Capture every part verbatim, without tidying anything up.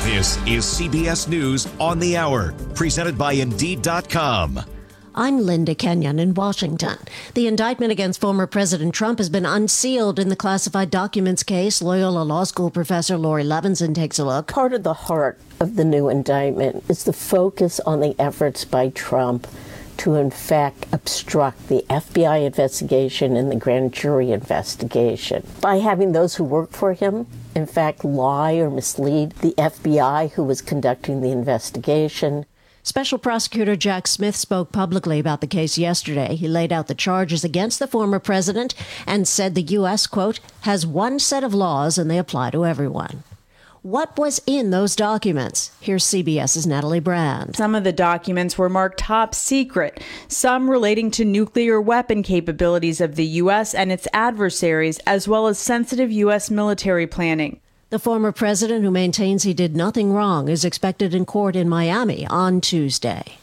This is C B S News on the Hour, presented by Indeed dot com. I'm Linda Kenyon in Washington. The indictment against former President Trump has been unsealed in the classified documents case. Loyola Law School professor Laurie Levinson takes a look. Part of the heart of the new indictment is the focus on the efforts by Trump to, in fact, obstruct the F B I investigation and the grand jury investigation by having those who work for him, in fact, lie or mislead the F B I who was conducting the investigation. Special Prosecutor Jack Smith spoke publicly about the case yesterday. He laid out the charges against the former president and said the U S, quote, has one set of laws and they apply to everyone. What was in those documents? Here's CBS's Natalie Brand. Some of the documents were marked top secret, some relating to nuclear weapon capabilities of the U S and its adversaries, as well as sensitive U S military planning. The former president, who maintains he did nothing wrong, is expected in court in Miami on Tuesday.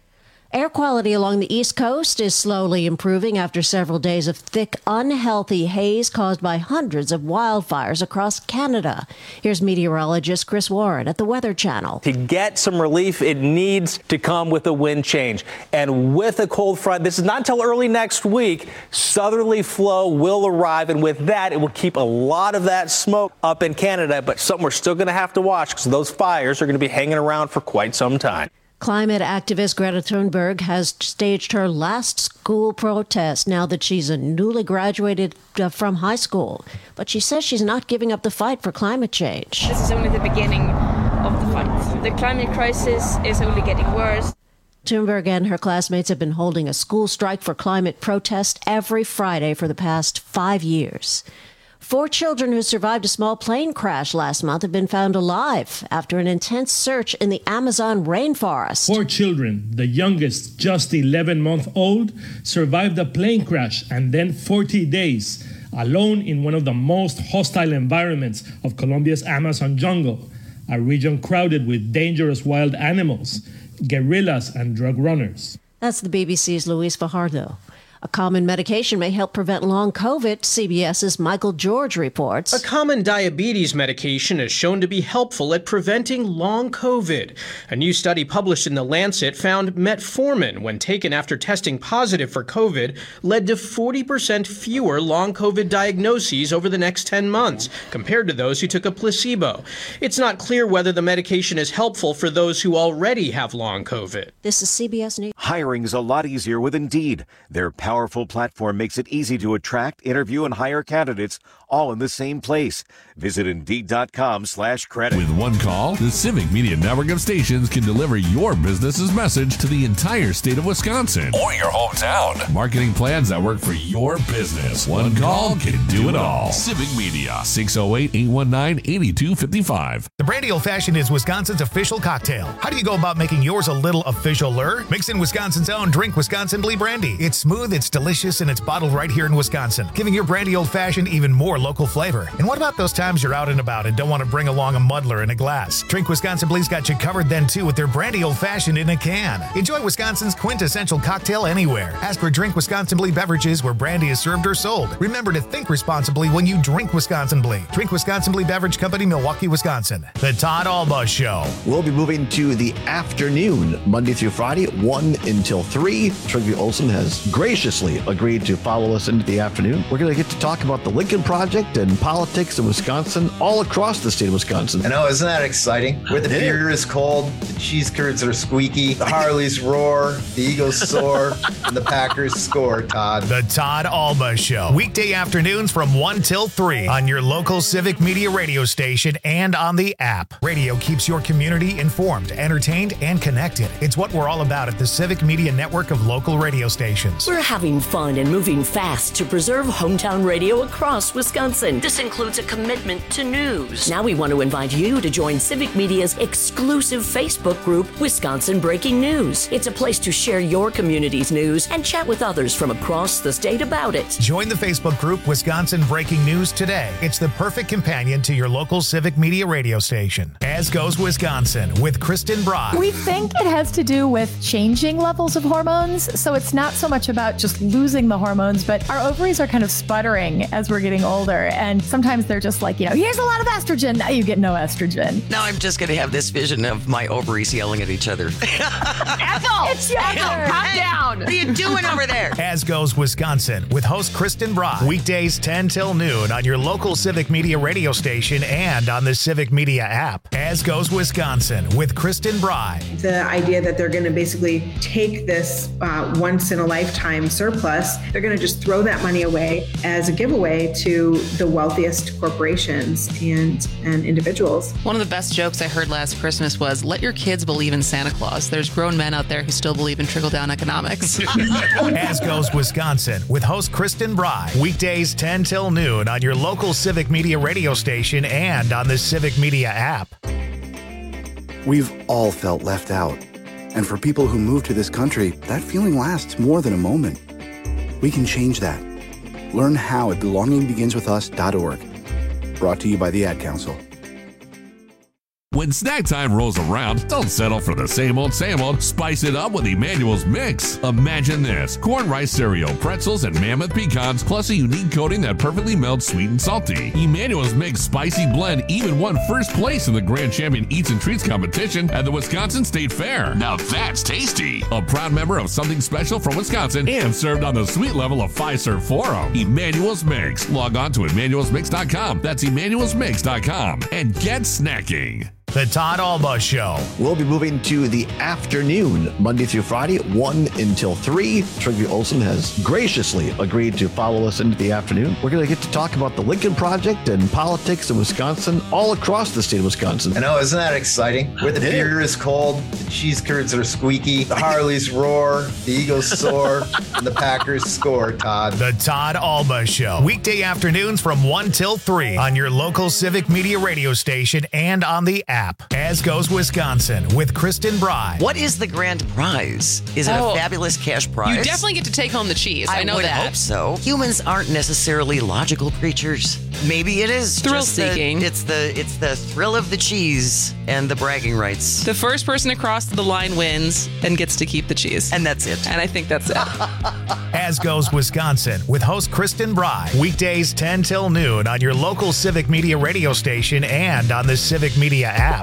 Air quality along the East Coast is slowly improving after several days of thick, unhealthy haze caused by hundreds of wildfires across Canada. Here's meteorologist Chris Warren at the Weather Channel. To get some relief, it needs to come with a wind change. And with a cold front, this is not until early next week, southerly flow will arrive. And with that, it will keep a lot of that smoke up in Canada. But something we're still going to have to watch because those fires are going to be hanging around for quite some time. Climate activist Greta Thunberg has staged her last school protest now that she's a newly graduated uh, from high school. But she says she's not giving up the fight for climate change. This is only the beginning of the fight. The climate crisis is only getting worse. Thunberg and her classmates have been holding a school strike for climate protest every Friday for the past five years. Four children who survived a small plane crash last month have been found alive after an intense search in the Amazon rainforest. Four children, the youngest just eleven months old, survived a plane crash and then forty days alone in one of the most hostile environments of Colombia's Amazon jungle, a region crowded with dangerous wild animals, guerrillas, and drug runners. That's the B B C's Luis Fajardo. A common medication may help prevent long COVID, CBS's Michael George reports. A common diabetes medication is shown to be helpful at preventing long COVID. A new study published in The Lancet found metformin, when taken after testing positive for COVID, led to forty percent fewer long COVID diagnoses over the next ten months, compared to those who took a placebo. It's not clear whether the medication is helpful for those who already have long COVID. This is C B S News. Hiring's a lot easier with Indeed. Their powerful platform makes it easy to attract, interview, and hire candidates all in the same place. Visit Indeed.com slash credit. With one call, the Civic Media Network of stations can deliver your business's message to the entire state of Wisconsin or your hometown. Marketing plans that work for your business. One call can do it all. Civic Media, six oh eight, eight one nine, eight two five five. The Brandy Old Fashioned is Wisconsin's official cocktail. How do you go about making yours a little official-er? Mix in Wisconsin's own Drink Wisconsin Blee Brandy. It's smooth, it's delicious, and it's bottled right here in Wisconsin, giving your Brandy Old Fashioned even more local flavor. And what about those times you're out and about and don't want to bring along a muddler in a glass? Drink Wisconsin Blee's got you covered then too with their Brandy Old Fashioned in a can. Enjoy Wisconsin's quintessential cocktail anywhere. Ask for Drink Wisconsin Blee beverages where brandy is served or sold. Remember to think responsibly when you drink Wisconsin Blee. Drink Wisconsin Blee Beverage Company, Milwaukee, Wisconsin. The Todd Alba Show. We'll be moving to the afternoon, Monday through Friday, one until three. Trygve Olsen has graciously agreed to follow us into the afternoon. We're going to get to talk about the Lincoln Project and politics in Wisconsin, all across the state of Wisconsin. I know, isn't that exciting? Where the beer is cold, the cheese curds are squeaky, the Harleys roar, the Eagles soar, and the Packers score, Todd. The Todd Alba Show. Weekday afternoons from one till three on your local Civic Media radio station and on the app. Radio keeps your community informed, entertained, and connected. It's what we're all about at the Civic Media network of local radio stations. We're having fun and moving fast to preserve hometown radio across Wisconsin. This includes a commitment to news. Now we want to invite you to join Civic Media's exclusive Facebook group, Wisconsin Breaking News. It's a place to share your community's news and chat with others from across the state about it. Join the Facebook group Wisconsin Breaking News today. It's the perfect companion to your local Civic Media radio station. As goes Wisconsin with Kristen Brock. We think it has to do with changing levels of hormones, so it's not so much about just just losing the hormones, but our ovaries are kind of sputtering as we're getting older. And sometimes they're just like, you know, here's a lot of estrogen. Now you get no estrogen. Now I'm just going to have this vision of my ovaries yelling at each other. Ethel! It's your Ethel, calm down. What are you doing over there? As Goes Wisconsin with host Kristen Bry. Weekdays ten till noon on your local Civic Media radio station and on the Civic Media app. As Goes Wisconsin with Kristen Bry. The idea that they're going to basically take this uh, once-in-a-lifetime surplus, they're going to just throw that money away as a giveaway to the wealthiest corporations and, and individuals. One of the best jokes I heard last Christmas was, let your kids believe in Santa Claus. There's grown men out there who still believe in trickle-down economics. As Goes Wisconsin with host Kristen Bry. Weekdays ten till noon on your local Civic Media radio station and on the Civic Media app. We've all felt left out. And for people who move to this country, that feeling lasts more than a moment. We can change that. Learn how at belonging begins with us dot org. Brought to you by the Ad Council. When snack time rolls around, don't settle for the same old, same old. Spice it up with Emmanuel's Mix. Imagine this: corn rice cereal, pretzels, and mammoth pecans, plus a unique coating that perfectly melts sweet and salty. Emmanuel's Mix Spicy Blend even won first place in the Grand Champion Eats and Treats competition at the Wisconsin State Fair. Now that's tasty. A proud member of Something Special from Wisconsin and served on the sweet level of Fiserv Forum. Emmanuel's Mix. Log on to Emmanuels Mix dot com. That's Emmanuels Mix dot com. And get snacking. The Todd Alba Show. We'll be moving to the afternoon, Monday through Friday, one until three. Trygve Olsen has graciously agreed to follow us into the afternoon. We're going to get to talk about the Lincoln Project and politics in Wisconsin, all across the state of Wisconsin. I know, isn't that exciting? Where the beer is cold, the cheese curds are squeaky, the Harleys roar, the Eagles soar, and the Packers score, Todd. The Todd Alba Show. Weekday afternoons from one till three on your local Civic Media radio station and on the app. As Goes Wisconsin with Kristen Bry. What is the grand prize? Is it Oh. a fabulous cash prize? You definitely get to take home the cheese. I, I know would that. hope so. Humans aren't necessarily logical creatures. Maybe it is Thrill just the- seeking. it's the it's the thrill of the cheese and the bragging rights. The first person across the line wins and gets to keep the cheese. And that's it. And I think that's it. As Goes Wisconsin with host Kristen Bry. Weekdays ten till noon on your local Civic Media radio station and on the Civic Media app.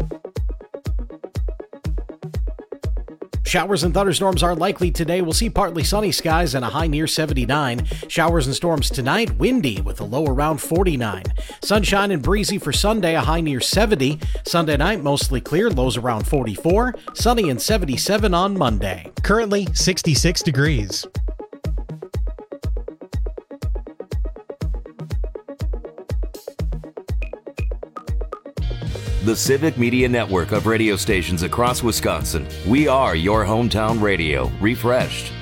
Showers and thunderstorms are likely today. We'll see partly sunny skies and a high near seventy-nine. Showers and storms tonight, windy with a low around forty-nine. Sunshine and breezy for Sunday, a high near seventy. Sunday night, mostly clear, lows around forty-four. Sunny and seventy-seven on Monday. Currently sixty-six degrees. The Civic Media Network of radio stations across Wisconsin. We are your hometown radio, refreshed.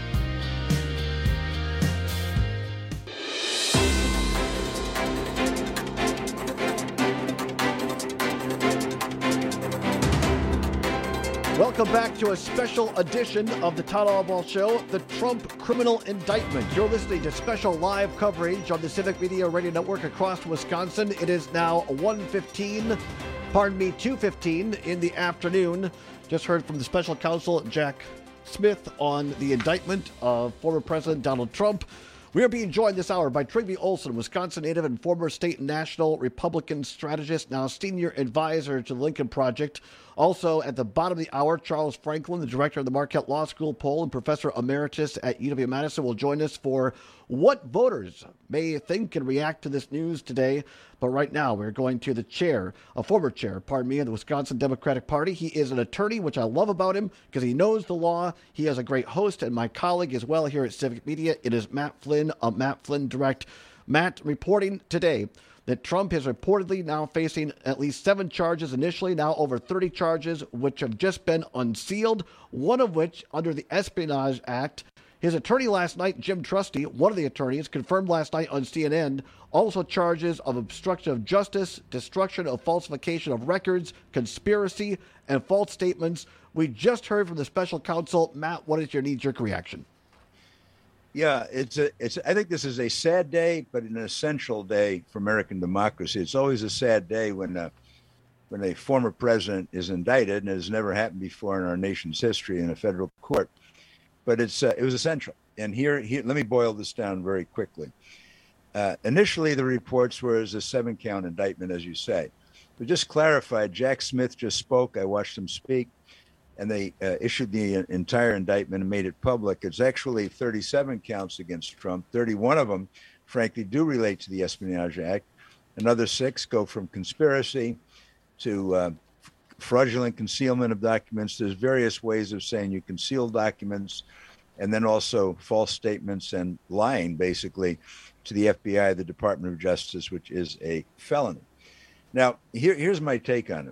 Welcome back to a special edition of the Todd Alba Show, the Trump criminal indictment. You're listening to special live coverage on the Civic Media Radio Network across Wisconsin. It is now one fifteen, pardon me, two fifteen in the afternoon. Just heard from the special counsel, Jack Smith, on the indictment of former President Donald Trump. We are being joined this hour by Trygve Olsen, Wisconsin native and former state and national Republican strategist, now senior advisor to the Lincoln Project. Also, at the bottom of the hour, Charles Franklin, the director of the Marquette Law School poll and professor emeritus at U W-Madison, will join us for what voters may think and react to this news today. But right now, we're going to the chair, a former chair, pardon me, of the Wisconsin Democratic Party. He is an attorney, which I love about him because he knows the law. He is a great host and my colleague as well here at Civic Media. It is Matt Flynn of Matt Flynn Direct. Matt reporting today that Trump is reportedly now facing at least seven charges initially, now over thirty charges, which have just been unsealed, one of which under the Espionage Act. His attorney last night, Jim Trusty, one of the attorneys, confirmed last night on C N N, also charges of obstruction of justice, destruction of falsification of records, conspiracy, and false statements. We just heard from the special counsel. Matt, what is your knee-jerk reaction? Yeah, it's a, it's. I think this is a sad day, but an essential day for American democracy. It's always a sad day when, uh, when a former president is indicted, and it has never happened before in our nation's history in a federal court. But it's uh, it was essential. and here, here, let me boil this down very quickly. Uh, initially, the reports were as a seven-count indictment, as you say. But just clarified, Jack Smith just spoke. I watched him speak, and they uh, issued the entire indictment and made it public. It's actually thirty-seven counts against Trump. thirty-one of them, frankly, do relate to the Espionage Act. Another six go from conspiracy to uh, fraudulent concealment of documents. There's various ways of saying you conceal documents, and then also false statements and lying, basically, to the F B I, the Department of Justice, which is a felony. Now, here, here's my take on it.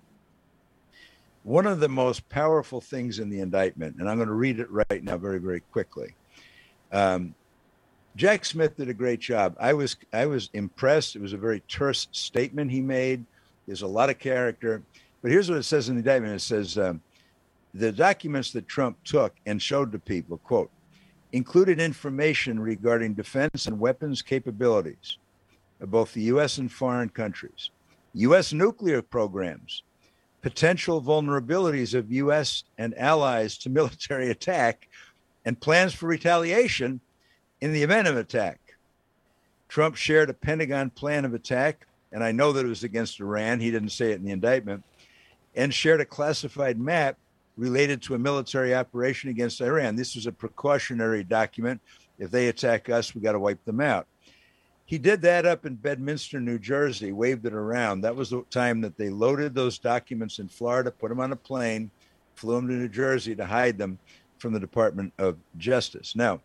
One of the most powerful things in the indictment, and I'm going to read it right now very, very quickly. Um, Jack Smith did a great job. I was I was impressed. It was a very terse statement he made. There's a lot of character. But here's what it says in the indictment. It says, um, the documents that Trump took and showed to people, quote, included information regarding defense and weapons capabilities of both the U S and foreign countries, U S nuclear programs, potential vulnerabilities of U S and allies to military attack, and plans for retaliation in the event of attack. Trump shared a Pentagon plan of attack, and I know that it was against Iran. He didn't say it in the indictment, and shared a classified map related to a military operation against Iran. This was a precautionary document. If they attack us, we got to wipe them out. He did that up in Bedminster, New Jersey, waved it around. That was the time that they loaded those documents in Florida, put them on a plane, flew them to New Jersey to hide them from the Department of Justice. Now,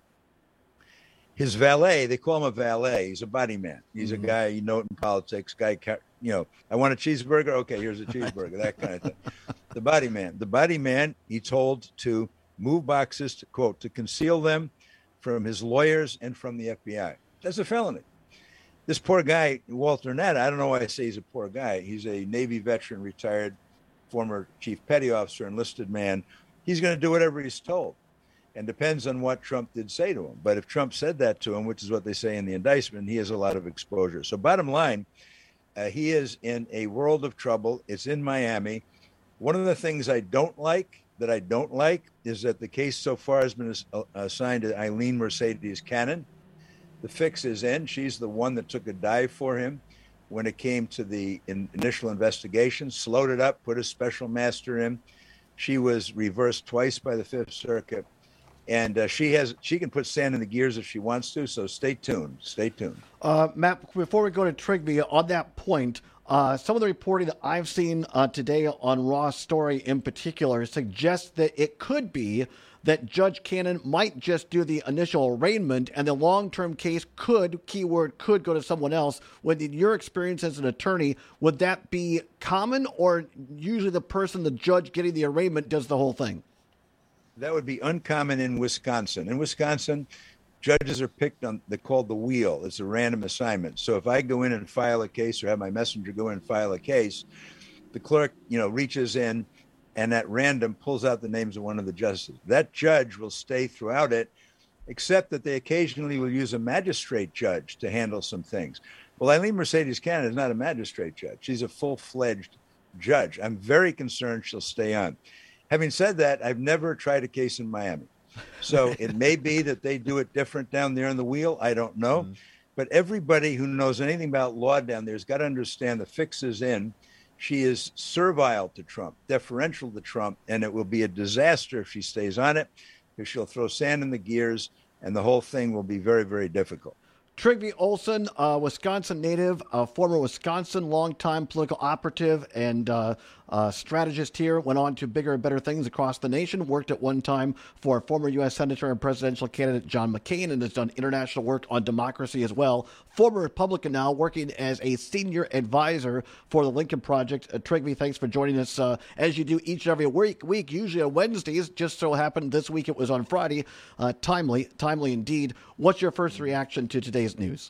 his valet, they call him a valet. He's a body man. He's mm-hmm. a guy, you know it in politics, guy, you know, I want a cheeseburger. Okay, here's a cheeseburger, that kind of thing. The body man. The body man, he told to move boxes, to quote, to conceal them from his lawyers and from the F B I. That's a felony. This poor guy, Walter Netta, I don't know why I say he's a poor guy. He's a Navy veteran, retired, former chief petty officer, enlisted man. He's going to do whatever he's told. And depends on what Trump did say to him. But if Trump said that to him, which is what they say in the indictment, he has a lot of exposure. So bottom line, uh, he is in a world of trouble. It's in Miami. One of the things I don't like, that I don't like, is that the case so far has been ass- assigned to Eileen Mercedes Cannon. The fix is in. She's the one that took a dive for him when it came to the in- initial investigation, slowed it up, put a special master in. She was reversed twice by the Fifth Circuit. And uh, she has she can put sand in the gears if she wants to. So stay tuned. Stay tuned. Uh, Matt, before we go to Trigby, on that point, uh, some of the reporting that I've seen uh, today on Raw's story in particular suggests that it could be that Judge Cannon might just do the initial arraignment and the long-term case could, keyword, could go to someone else. With your experience as an attorney, would that be common, or usually the person, the judge getting the arraignment, does the whole thing? That would be uncommon in Wisconsin. In Wisconsin, judges are picked on, they're called the wheel. It's a random assignment. So if I go in and file a case or have my messenger go in and file a case, the clerk, you know, reaches in and at random pulls out the names of one of the justices. That judge will stay throughout it, except that they occasionally will use a magistrate judge to handle some things. Well, Eileen Mercedes Cannon is not a magistrate judge. She's a full-fledged judge. I'm very concerned she'll stay on. Having said that, I've never tried a case in Miami. So it may be that they do it different down there in the wheel. I don't know. Mm-hmm. But everybody who knows anything about law down there has got to understand the fix is in. She is servile to Trump, deferential to Trump, and it will be a disaster if she stays on it, because she'll throw sand in the gears, and the whole thing will be very, very difficult. Trygve Olsen, uh, Wisconsin native, uh, former Wisconsin longtime political operative and uh, uh, strategist here, went on to bigger and better things across the nation, worked at one time for former U S Senator and presidential candidate John McCain, and has done international work on democracy as well. Former Republican now, working as a senior advisor for the Lincoln Project. Uh, Trygve, thanks for joining us uh, as you do each and every week, week, usually on Wednesdays. Just so happened this week it was on Friday. Uh, timely, timely indeed. What's your first reaction to today's news?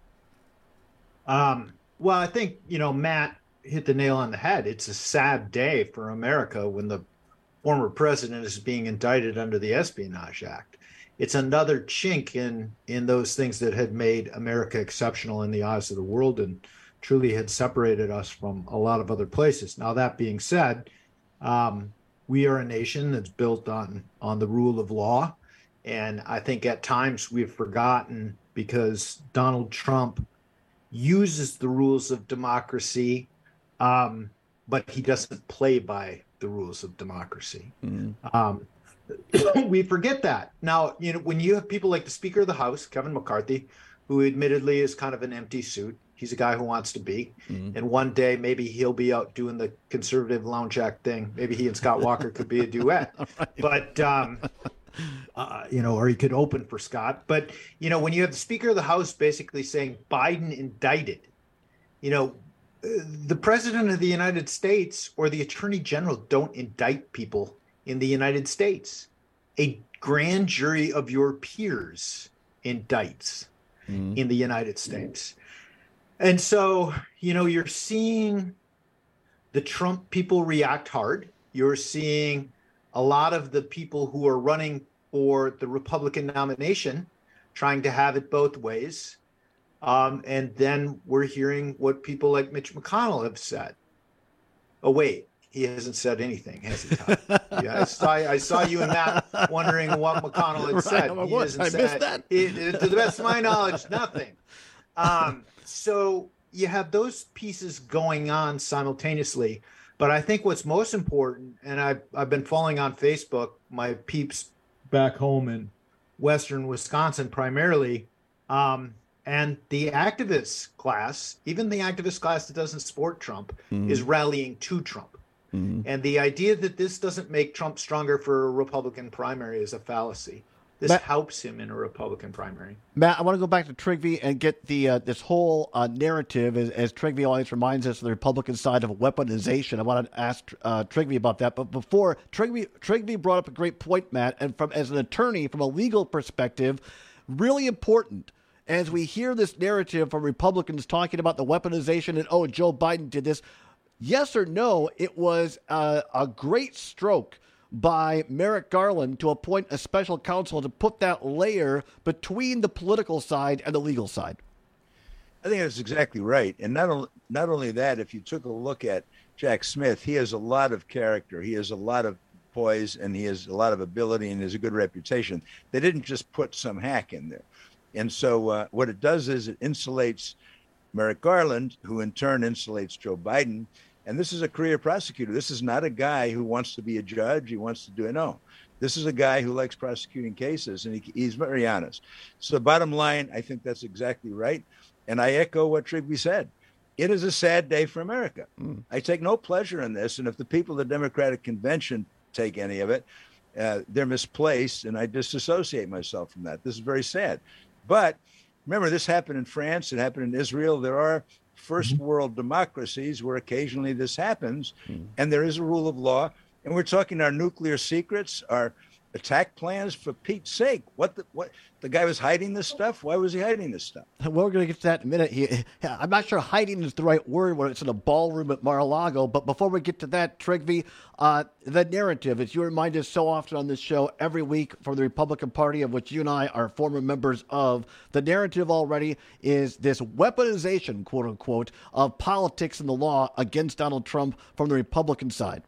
Um, well, I think, you know, Matt hit the nail on the head. It's a sad day for America when the former president is being indicted under the Espionage Act. It's another chink in, in those things that had made America exceptional in the eyes of the world and truly had separated us from a lot of other places. Now, that being said, um, we are a nation that's built on, on the rule of law. And I think at times we've forgotten because Donald Trump uses the rules of democracy, um, but he doesn't play by the rules of democracy. Mm-hmm. Um, we forget that. Now, you know, when you have people like the Speaker of the House, Kevin McCarthy, who admittedly is kind of an empty suit. He's a guy who wants to be. Mm-hmm. And one day maybe he'll be out doing the conservative lounge act thing. Maybe he and Scott Walker could be a duet. Right. But, um, uh, you know, or he could open for Scott. But, you know, when you have the Speaker of the House basically saying Biden indicted, you know, the President of the United States or the Attorney General don't indict people in the United States. A grand jury of your peers indicts mm. in the United States. And so, you know, you're seeing the Trump people react hard. You're seeing a lot of the people who are running for the Republican nomination trying to have it both ways. Um, and then we're hearing what people like Mitch McConnell have said. Oh, wait. He hasn't said anything, has he, Todd? Yeah, I saw, I saw you and Matt wondering what McConnell had said. Right, he hasn't I said, missed that. He, to the best of my knowledge, nothing. Um, so you have those pieces going on simultaneously. But I think what's most important, and I've, I've been following on Facebook, my peeps back home in Western Wisconsin primarily, um, and the activist class, even the activist class that doesn't support Trump, mm. is rallying to Trump. Mm-hmm. And the idea that this doesn't make Trump stronger for a Republican primary is a fallacy. This Matt, helps him in a Republican primary. Matt, I want to go back to Trygve and get the uh, this whole uh, narrative, as, as Trygve always reminds us, of the Republican side of weaponization. I want to ask uh, Trygve about that. But before, Trygve, Trygve brought up a great point, Matt, and from as an attorney, from a legal perspective, really important. As we hear this narrative from Republicans talking about the weaponization and, oh, Joe Biden did this, yes or no, it was uh, a great stroke by Merrick Garland to appoint a special counsel to put that layer between the political side and the legal side. I think that's exactly right. And not only, not only that, if you took a look at Jack Smith, he has a lot of character. He has a lot of poise, and he has a lot of ability, and has a good reputation. They didn't just put some hack in there. And so uh, what it does is it insulates Merrick Garland, who in turn insulates Joe Biden. And this is a career prosecutor. This is not a guy who wants to be a judge. He wants to do it. No, this is a guy who likes prosecuting cases, and he, he's very honest. So bottom line, I think that's exactly right. And I echo what Trygve said. It is a sad day for America. Mm. I take no pleasure in this. And if the people of the Democratic Convention take any of it, uh, they're misplaced, and I disassociate myself from that. This is very sad. But remember, this happened in France. It happened in Israel. There are first mm-hmm. world democracies where occasionally this happens, mm-hmm. and there is a rule of law. And we're talking our nuclear secrets, our attack plans, for Pete's sake. What the, what the guy was hiding this stuff? Why was he hiding this stuff? Well, we're going to get to that in a minute. He, I'm not sure hiding is the right word when it's in a ballroom at Mar-a-Lago. But before we get to that, Trygve, uh, the narrative, as you remind us so often on this show every week for the Republican Party, of which you and I are former members of, the narrative already is this weaponization, quote unquote, of politics and the law against Donald Trump from the Republican side.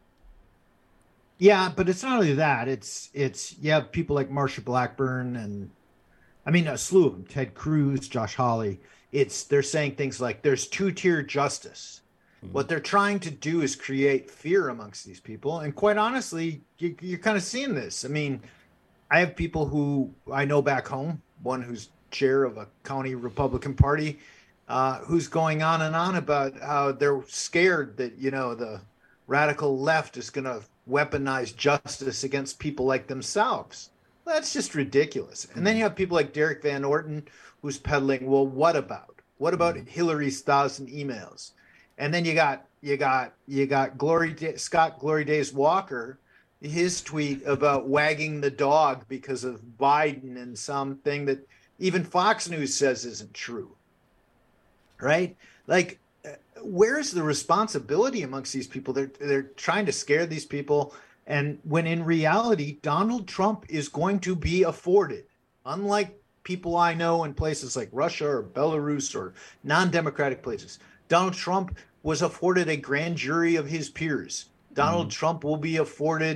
Yeah, but it's not only that. It's it's you have people like Marsha Blackburn and I mean a slew of them, Ted Cruz, Josh Hawley. It's they're saying things like there's two-tier justice. Mm-hmm. What they're trying to do is create fear amongst these people. And quite honestly, you, you're kind of seeing this. I mean, I have people who I know back home, one who's chair of a county Republican Party, uh, who's going on and on about how they're scared that, you know, the radical left is going to weaponize justice against people like themselves. Well, that's just ridiculous. And then you have people like Derek Van Orton, who's peddling, well, what about? What about mm-hmm. Hillary's thousand emails? And then you got you got you got Glory Day, Scott Glory Days Walker, his tweet about wagging the dog because of Biden and something that even Fox News says isn't true. Right? Like, where's the responsibility amongst these people? They're they're trying to scare these people, and when in reality, Donald Trump is going to be afforded, unlike people I know in places like Russia or Belarus or non-democratic places. Donald Trump was afforded a grand jury of his peers. Donald mm. Trump will be afforded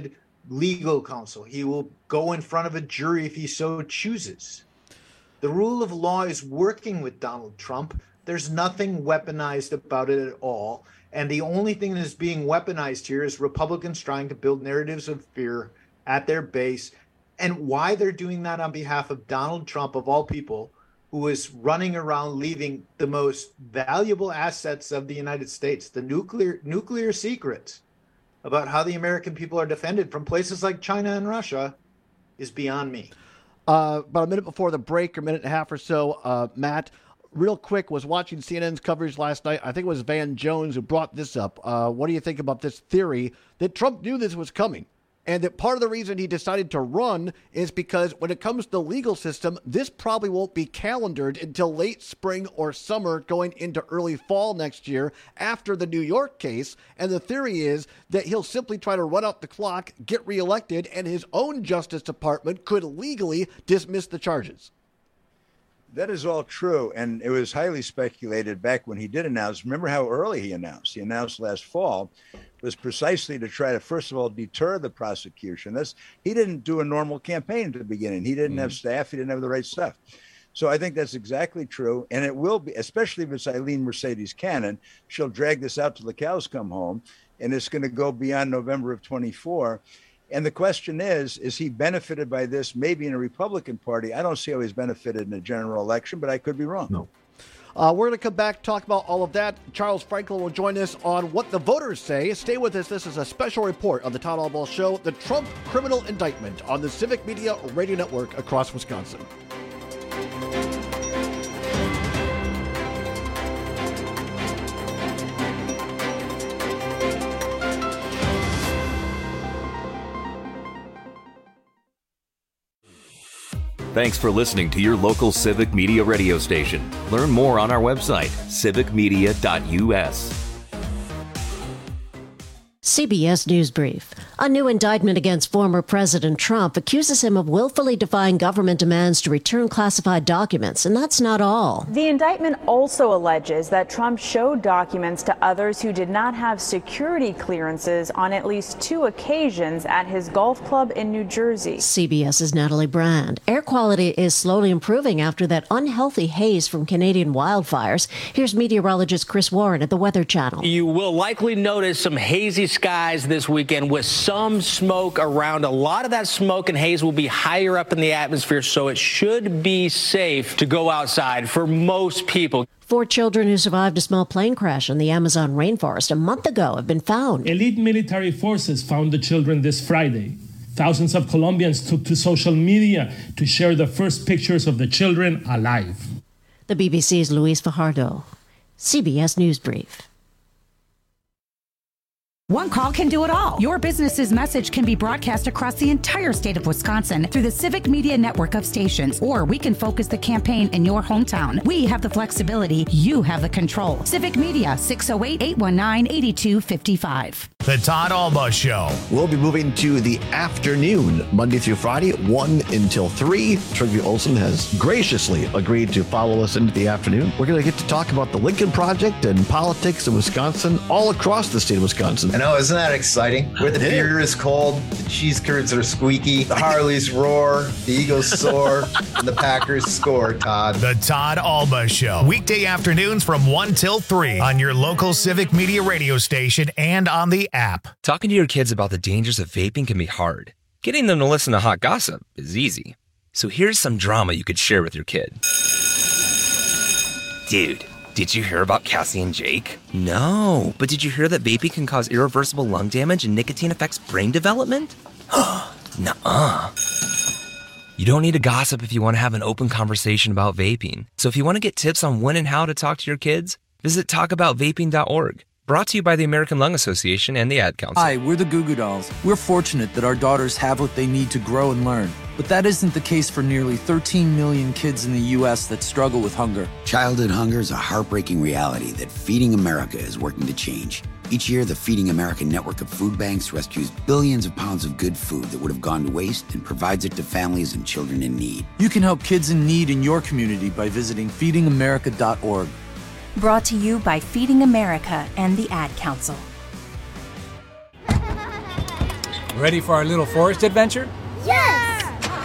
legal counsel. He will go in front of a jury if he so chooses. The rule of law is working with Donald Trump. There's nothing weaponized about it at all. And the only thing that is being weaponized here is Republicans trying to build narratives of fear at their base. And why they're doing that on behalf of Donald Trump, of all people, who is running around leaving the most valuable assets of the United States, the nuclear nuclear secrets about how the American people are defended from places like China and Russia, is beyond me. Uh, about a minute before the break, or a minute and a half or so, uh, Matt, real quick, was watching C N N's coverage last night. I think it was Van Jones who brought this up. Uh, what do you think about this theory that Trump knew this was coming? And that part of the reason he decided to run is because when it comes to the legal system, this probably won't be calendared until late spring or summer going into early fall next year after the New York case. And the theory is that he'll simply try to run out the clock, get reelected, and his own Justice Department could legally dismiss the charges. That is all true. And it was highly speculated back when he did announce. Remember how early he announced? He announced last fall was precisely to try to, first of all, deter the prosecution. That's, he didn't do a normal campaign at the beginning. He didn't mm-hmm. have staff. He didn't have the right stuff. So I think that's exactly true. And it will be, especially if it's Eileen Mercedes Cannon, she'll drag this out till the cows come home. And it's going to go beyond November of twenty-four. And the question is, is he benefited by this maybe in a Republican Party? I don't see how he's benefited in a general election, but I could be wrong. No. Uh, we're going to come back, talk about all of that. Charles Franklin will join us on what the voters say. Stay with us. This is a special report on the Todd Albaugh Show, the Trump criminal indictment on the Civic Media Radio Network across Wisconsin. Thanks for listening to your local Civic Media radio station. Learn more on our website, civic media dot u s. C B S News Brief. A new indictment against former President Trump accuses him of willfully defying government demands to return classified documents, and that's not all. The indictment also alleges that Trump showed documents to others who did not have security clearances on at least two occasions at his golf club in New Jersey. CBS's Natalie Brand. Air quality is slowly improving after that unhealthy haze from Canadian wildfires. Here's meteorologist Chris Warren at the Weather Channel. You will likely notice some hazy skies this weekend with some smoke around. A lot of that smoke and haze will be higher up in the atmosphere, so it should be safe to go outside for most people. Four children who survived a small plane crash in the Amazon rainforest a month ago have been found. Elite military forces found the children this Friday. Thousands of Colombians took to social media to share the first pictures of the children alive. The B B C's Luis Fajardo. C B S News Brief. One call can do it all. Your business's message can be broadcast across the entire state of Wisconsin through the Civic Media network of stations, or we can focus the campaign in your hometown. We have the flexibility. You have the control. Civic Media, six oh eight, eight one nine, eight two five five. The Todd Albaugh Show. We'll be moving to the afternoon, Monday through Friday, one until three. Trygve Olsen has graciously agreed to follow us into the afternoon. We're going to get to talk about the Lincoln Project and politics in Wisconsin, all across the state of Wisconsin. I know, isn't that exciting? Where the beer is cold, the cheese curds are squeaky, the Harleys roar, the Eagles soar, and the Packers score, Todd. The Todd Albaugh Show. Weekday afternoons from one till three on your local Civic Media radio station and on the app. Talking to your kids about the dangers of vaping can be hard. Getting them to listen to hot gossip is easy. So here's some drama you could share with your kid. Dude, did you hear about Cassie and Jake? No, but did you hear that vaping can cause irreversible lung damage and nicotine affects brain development? Nuh-uh. You don't need to gossip if you want to have an open conversation about vaping. So if you want to get tips on when and how to talk to your kids, visit talk about vaping dot org. Brought to you by the American Lung Association and the Ad Council. Hi, we're the Goo Goo Dolls. We're fortunate that our daughters have what they need to grow and learn. But that isn't the case for nearly thirteen million kids in the U S that struggle with hunger. Childhood hunger is a heartbreaking reality that Feeding America is working to change. Each year, the Feeding America network of food banks rescues billions of pounds of good food that would have gone to waste and provides it to families and children in need. You can help kids in need in your community by visiting feeding america dot org. Brought to you by Feeding America and the Ad Council. Ready for our little forest adventure? Yes!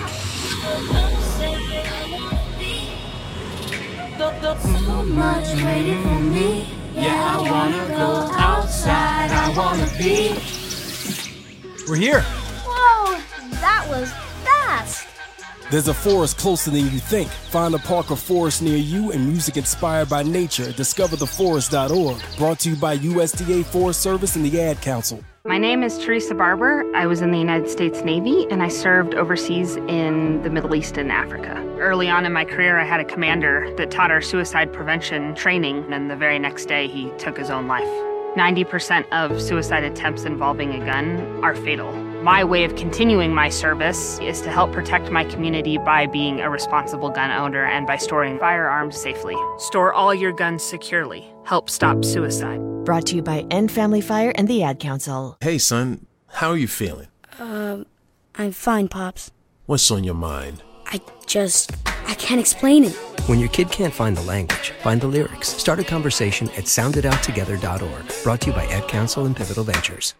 So much waiting for me. Yeah, I wanna go outside. I wanna be. We're here. Whoa, that was fast. There's a forest closer than you think. Find a park or forest near you and music inspired by nature. Discover the forest dot org. Brought to you by U S D A Forest Service and the Ad Council. My name is Teresa Barber. I was in the United States Navy and I served overseas in the Middle East and Africa. Early on in my career, I had a commander that taught our suicide prevention training, and the very next day he took his own life. ninety percent of suicide attempts involving a gun are fatal. My way of continuing my service is to help protect my community by being a responsible gun owner and by storing firearms safely. Store all your guns securely. Help stop suicide. Brought to you by End Family Fire and the Ad Council. Hey, son, how are you feeling? Um, I'm fine, Pops. What's on your mind? I just, I can't explain it. When your kid can't find the language, find the lyrics. Start a conversation at sound it out together dot org. Brought to you by Ad Council and Pivotal Ventures.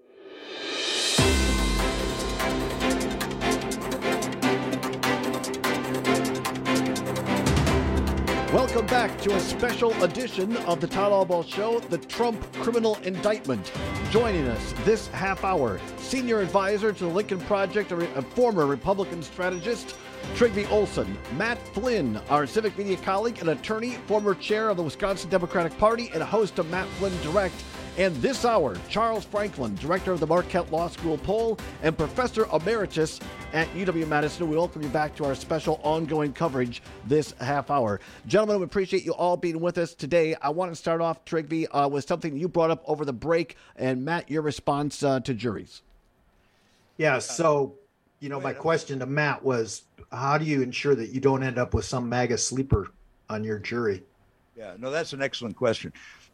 Welcome back to a special edition of the Todd Albaugh Show, the Trump criminal indictment. Joining us this half hour, senior advisor to the Lincoln Project, a former Republican strategist, Trygve Olson, Matt Flynn, our civic media colleague and attorney, former chair of the Wisconsin Democratic Party and host of Matt Flynn Direct. And this hour, Charles Franklin, director of the Marquette Law School poll and professor emeritus at U W-Madison. We welcome you back to our special ongoing coverage this half hour. Gentlemen, we appreciate you all being with us today. I want to start off, Trygve, uh, with something you brought up over the break. And Matt, your response uh, to juries. Yeah, so, you know, my question to Matt was, how do you ensure that you don't end up with some MAGA sleeper on your jury? Yeah, no, that's an excellent question.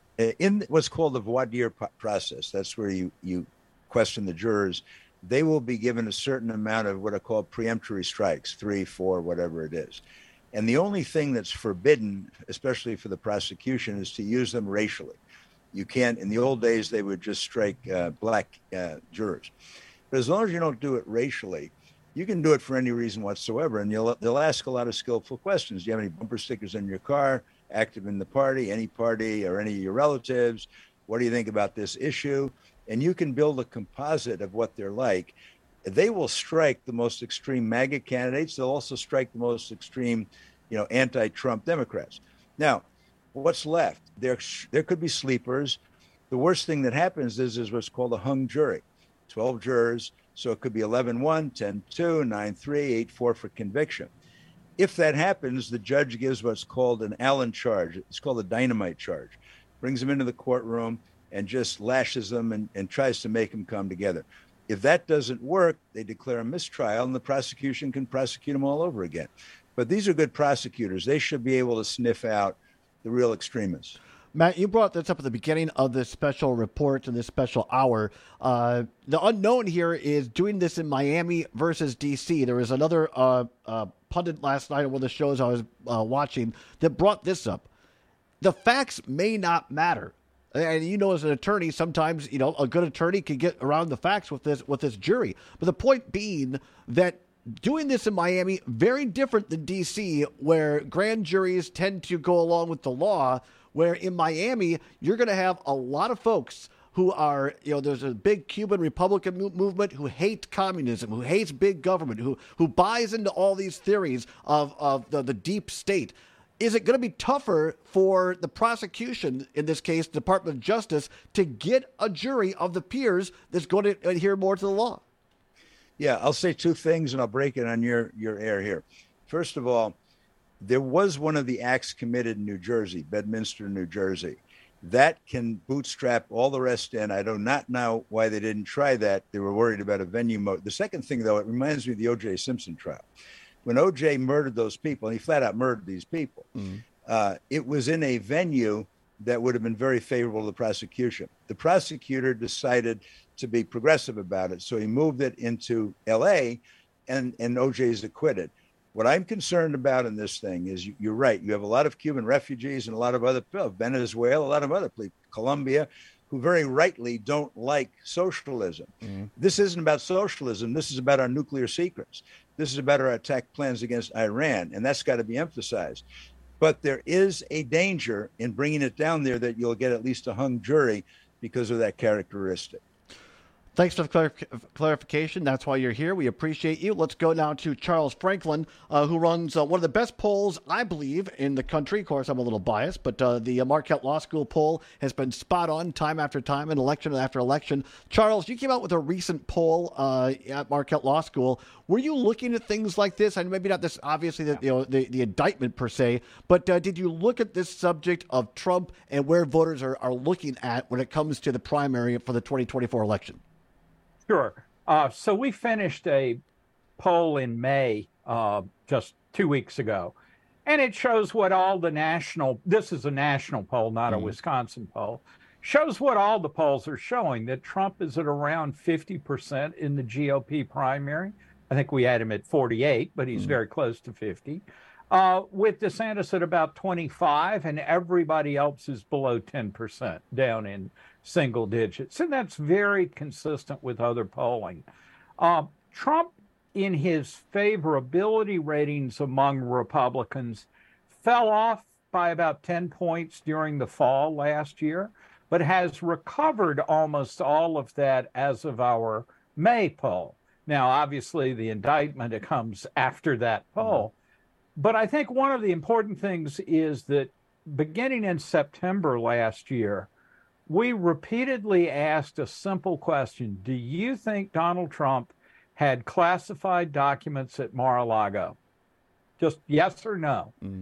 In what's called the voir dire process, that's where you, you question the jurors, they will be given a certain amount of what are called preemptory strikes, three, four, whatever it is. And the only thing that's forbidden, especially for the prosecution, is to use them racially. You can't, in the old days, they would just strike uh, black uh, jurors. But as long as you don't do it racially, you can do it for any reason whatsoever. And you'll, they'll ask a lot of skillful questions. Do you have any bumper stickers in your car? Active in the party, any party, or any of your relatives? What do you think about this issue? And you can build a composite of what they're like. They will strike the most extreme MAGA candidates. They'll also strike the most extreme, you know, anti-Trump Democrats. Now, what's left? There, there could be sleepers. The worst thing that happens is, is what's called a hung jury, twelve jurors. So it could be eleven one, ten two, nine three, eight four for conviction. If that happens, the judge gives what's called an Allen charge. It's called a dynamite charge. Brings them into the courtroom and just lashes them and, and tries to make them come together. If that doesn't work, they declare a mistrial and the prosecution can prosecute them all over again. But these are good prosecutors. They should be able to sniff out the real extremists. Matt, you brought this up at the beginning of this special report and this special hour. Uh, the unknown here is doing this in Miami versus D C. There was another uh, uh, pundit last night on one of the shows I was uh, watching that brought this up. The facts may not matter. And you know, as an attorney, sometimes, you know, a good attorney can get around the facts with this with this jury. But the point being that doing this in Miami, very different than D C, where grand juries tend to go along with the law, where in Miami, you're going to have a lot of folks who are, you know, there's a big Cuban Republican movement who hate communism, who hates big government, who who buys into all these theories of, of the, the deep state. Is it going to be tougher for the prosecution, in this case, the Department of Justice, to get a jury of the peers that's going to adhere more to the law? Yeah, I'll say two things and I'll break it on your, your air here. First of all, there was one of the acts committed in New Jersey, Bedminster, New Jersey. That can bootstrap all the rest in. I do not know why they didn't try that. They were worried about a venue mode. The second thing, though, it reminds me of the O J Simpson trial. When O J murdered those people, and he flat out murdered these people, mm-hmm. uh, it was in a venue that would have been very favorable to the prosecution. The prosecutor decided to be progressive about it, so he moved it into L A, and, and O J is acquitted. What I'm concerned about in this thing is, you, you're right, you have a lot of Cuban refugees and a lot of other, Venezuela, a lot of other people, Colombia. who very rightly don't like socialism. Mm-hmm. This isn't about socialism. This is about our nuclear secrets. This is about our attack plans against Iran, and that's got to be emphasized. But there is a danger in bringing it down there that you'll get at least a hung jury because of that characteristic. Thanks for the clar- clarification. That's why you're here. We appreciate you. Let's go now to Charles Franklin, uh, who runs uh, one of the best polls, I believe, in the country. Of course, I'm a little biased, but uh, the uh, Marquette Law School poll has been spot on time after time and election after election. Charles, you came out with a recent poll uh, at Marquette Law School. Were you looking at things like this? And maybe not this, obviously, the, you know, the, the indictment per se, but uh, did you look at this subject of Trump and where voters are, are looking at when it comes to the primary for the twenty twenty-four election? Sure. Uh, so we finished a poll in May, uh, just two weeks ago, and it shows what all the national, this is a national poll, not a mm-hmm. Wisconsin poll, shows what all the polls are showing, that Trump is at around fifty percent in the G O P primary. I think we had him at forty-eight, but he's mm-hmm. very close to fifty. Uh, with DeSantis at about twenty-five, and everybody else is below ten percent, down in single digits. And that's very consistent with other polling. Uh, Trump, in his favorability ratings among Republicans, fell off by about ten points during the fall last year, but has recovered almost all of that as of our May poll. Now, obviously, the indictment comes after that poll. But I think one of the important things is that beginning in September last year, we repeatedly asked a simple question. Do you think Donald Trump had classified documents at Mar-a-Lago? Just yes or no. Mm-hmm.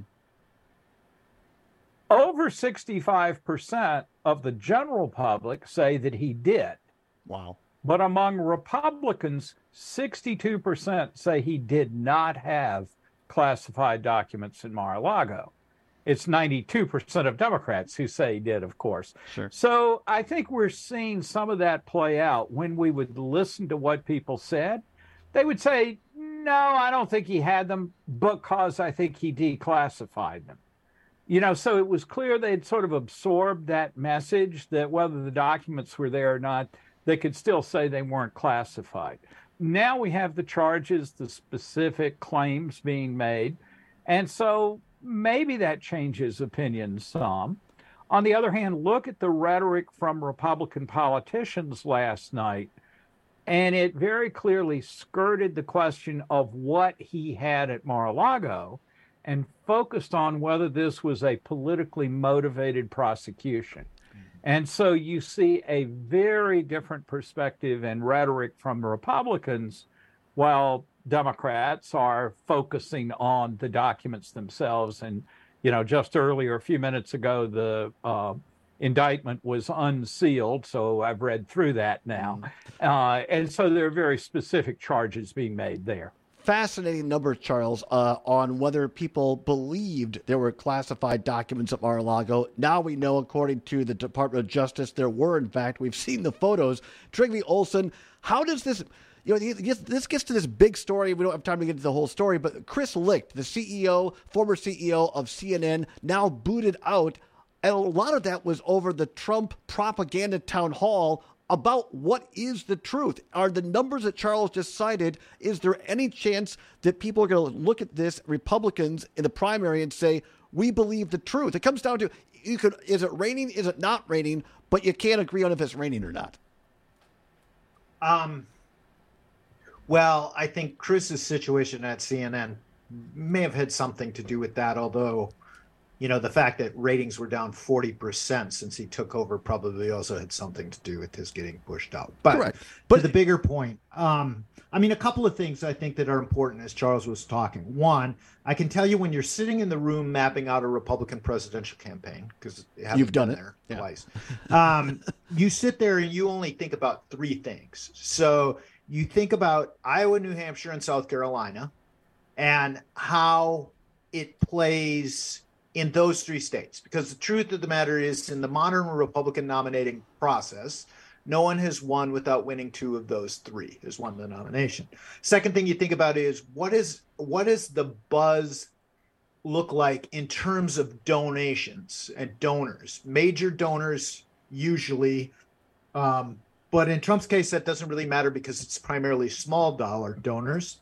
Over sixty-five percent of the general public say that he did. Wow. But among Republicans, sixty-two percent say he did not have classified documents in Mar-a-Lago. It's ninety-two percent of Democrats who say he did, of course. Sure. So I think we're seeing some of that play out. When we would listen to what people said, they would say, no, I don't think he had them because I think he declassified them. You know, so it was clear they'd sort of absorbed that message that whether the documents were there or not, they could still say they weren't classified. Now we have the charges, the specific claims being made. And so maybe that changes opinions some. On the other hand, look at the rhetoric from Republican politicians last night, and it very clearly skirted the question of what he had at Mar-a-Lago and focused on whether this was a politically motivated prosecution. And so you see a very different perspective and rhetoric from the Republicans, while Democrats are focusing on the documents themselves. And, you know, just earlier, a few minutes ago, the uh, indictment was unsealed. So I've read through that now. Uh, and so there are very specific charges being made there. Fascinating numbers, Charles, uh, on whether people believed there were classified documents at Mar-a-Lago. Now we know, according to the Department of Justice, there were, in fact. We've seen the photos. Trygve Olsen, how does this... You know, this gets to this big story. We don't have time to get into the whole story, but Chris Licht, the C E O, former C E O of C N N, now booted out. And a lot of that was over the Trump propaganda town hall about what is the truth. Are the numbers that Charles just cited, is there any chance that people are going to look at this, Republicans in the primary, and say, we believe the truth? It comes down to, you could, is it raining, is it not raining, but you can't agree on if it's raining or not. Um. Well, I think Chris's situation at C N N may have had something to do with that, although, you know, the fact that ratings were down forty percent since he took over probably also had something to do with his getting pushed out. But, Correct. but the bigger point, um, I mean, a couple of things I think that are important as Charles was talking. One, I can tell you when you're sitting in the room mapping out a Republican presidential campaign, because you've done it there yeah. twice, um, you sit there and you only think about three things. So you think about Iowa, New Hampshire, and South Carolina, and how it plays in those three states. Because the truth of the matter is, in the modern Republican nominating process, no one has won without winning two of those three, has won the nomination. Second thing you think about is, what is what does the buzz look like in terms of donations and donors? Major donors usually Um, but in Trump's case, that doesn't really matter because it's primarily small dollar donors.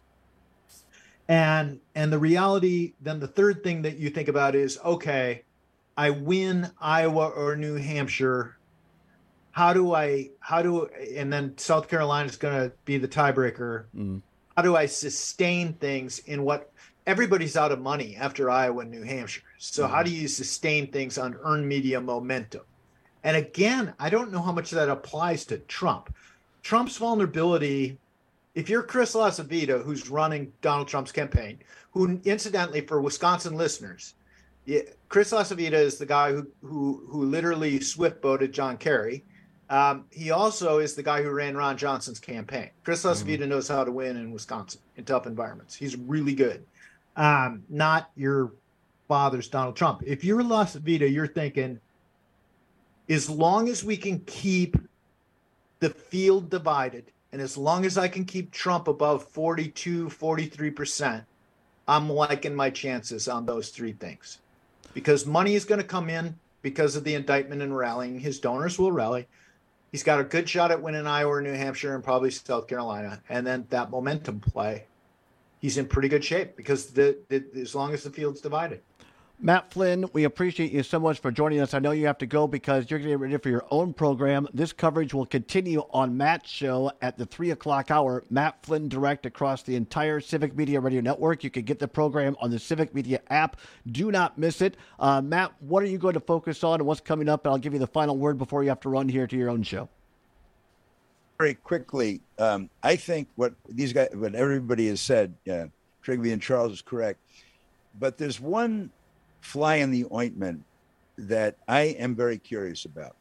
And and the reality, then the third thing that you think about is, okay, I win Iowa or New Hampshire. How do I, how do, and then South Carolina is going to be the tiebreaker. Mm. How do I sustain things in what everybody's out of money after Iowa and New Hampshire? So how do you sustain things on earned media momentum? And again, I don't know how much that applies to Trump. Trump's vulnerability, if you're Chris LaCivita, who's running Donald Trump's campaign, who incidentally for Wisconsin listeners, Chris LaCivita is the guy who who who literally swift boated John Kerry. Um, he also is the guy who ran Ron Johnson's campaign. Chris LaCivita mm-hmm. knows how to win in Wisconsin in tough environments. He's really good. Um, not your father's Donald Trump. If you're LaCivita, you're thinking, as long as we can keep the field divided, and as long as I can keep Trump above forty-two, forty-three percent, I'm liking my chances on those three things. Because money is going to come in because of the indictment and rallying. His donors will rally. He's got a good shot at winning Iowa or New Hampshire and probably South Carolina. And then that momentum play, he's in pretty good shape because the, the, as long as the field's divided. Matt Flynn, we appreciate you so much for joining us. I know you have to go because you're getting ready for your own program. This coverage will continue on Matt's show at the three o'clock hour. Matt Flynn Direct across the entire Civic Media Radio Network. You can get the program on the Civic Media app. Do not miss it. Uh, Matt, what are you going to focus on and what's coming up? And I'll give you the final word before you have to run here to your own show. Very quickly, um, I think what these guys, what everybody has said, uh, Trigby and Charles is correct. But there's one fly in the ointment that I am very curious about.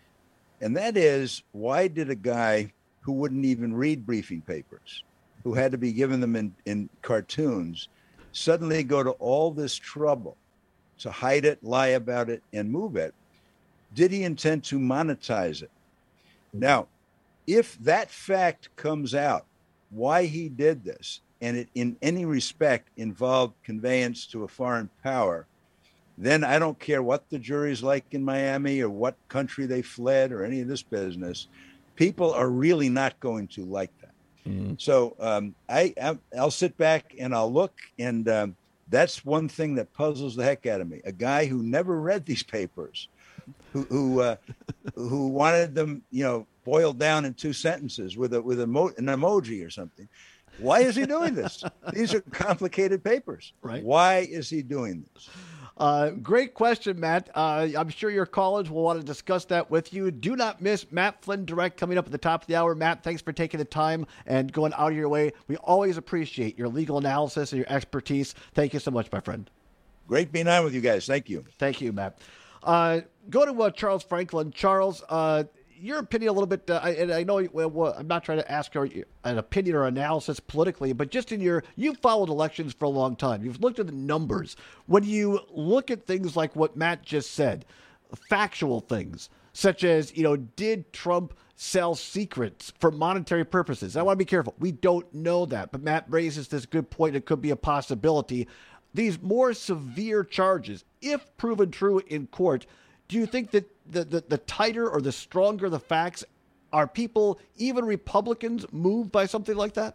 And that is, why did a guy who wouldn't even read briefing papers, who had to be given them in, in cartoons, suddenly go to all this trouble to hide it, lie about it, and move it? Did he intend to monetize it? Now, if that fact comes out, why he did this, and it in any respect involved conveyance to a foreign power, then I don't care what the jury's like in Miami or what country they fled or any of this business. People are really not going to like that. Mm-hmm. So um, I, I'll sit back and I'll look, and um, that's one thing that puzzles the heck out of me. A guy who never read these papers, who who, uh, who wanted them, you know, boiled down in two sentences with a with a mo- an emoji or something. Why is he doing this? These are complicated papers. Right. Why is he doing this? Uh, great question, Matt. Uh, I'm sure your college will want to discuss that with you. Do not miss Matt Flynn Direct coming up at the top of the hour. Matt, thanks for taking the time and going out of your way. We always appreciate your legal analysis and your expertise. Thank you so much, my friend. Great being on with you guys. Thank you. Thank you, Matt. Uh, go to uh, Charles Franklin. Charles, uh, your opinion a little bit, uh, I, and I know well, I'm not trying to ask her an opinion or analysis politically, but just in your, you've followed elections for a long time. You've looked at the numbers. When you look at things like what Matt just said, factual things, such as, you know, did Trump sell secrets for monetary purposes? I want to be careful. We don't know that, but Matt raises this good point. It could be a possibility. These more severe charges, if proven true in court, do you think that the, the, the tighter or the stronger the facts, are people, even Republicans, moved by something like that?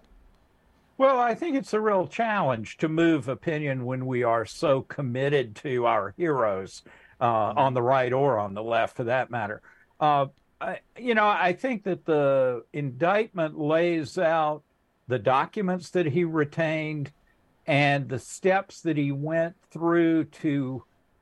Well, I think it's a real challenge to move opinion when we are so committed to our heroes uh, on the right or on the left, for that matter. Uh, I, you know, I think that the indictment lays out the documents that he retained and the steps that he went through to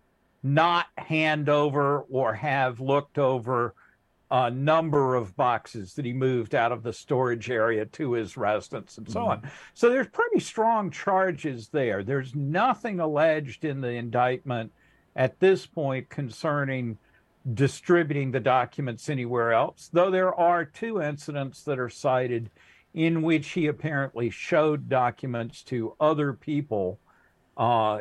not hand over or have looked over a number of boxes that he moved out of the storage area to his residence and so mm-hmm. on. So there's pretty strong charges there. There's nothing alleged in the indictment at this point concerning distributing the documents anywhere else, though there are two incidents that are cited in which he apparently showed documents to other people, uh,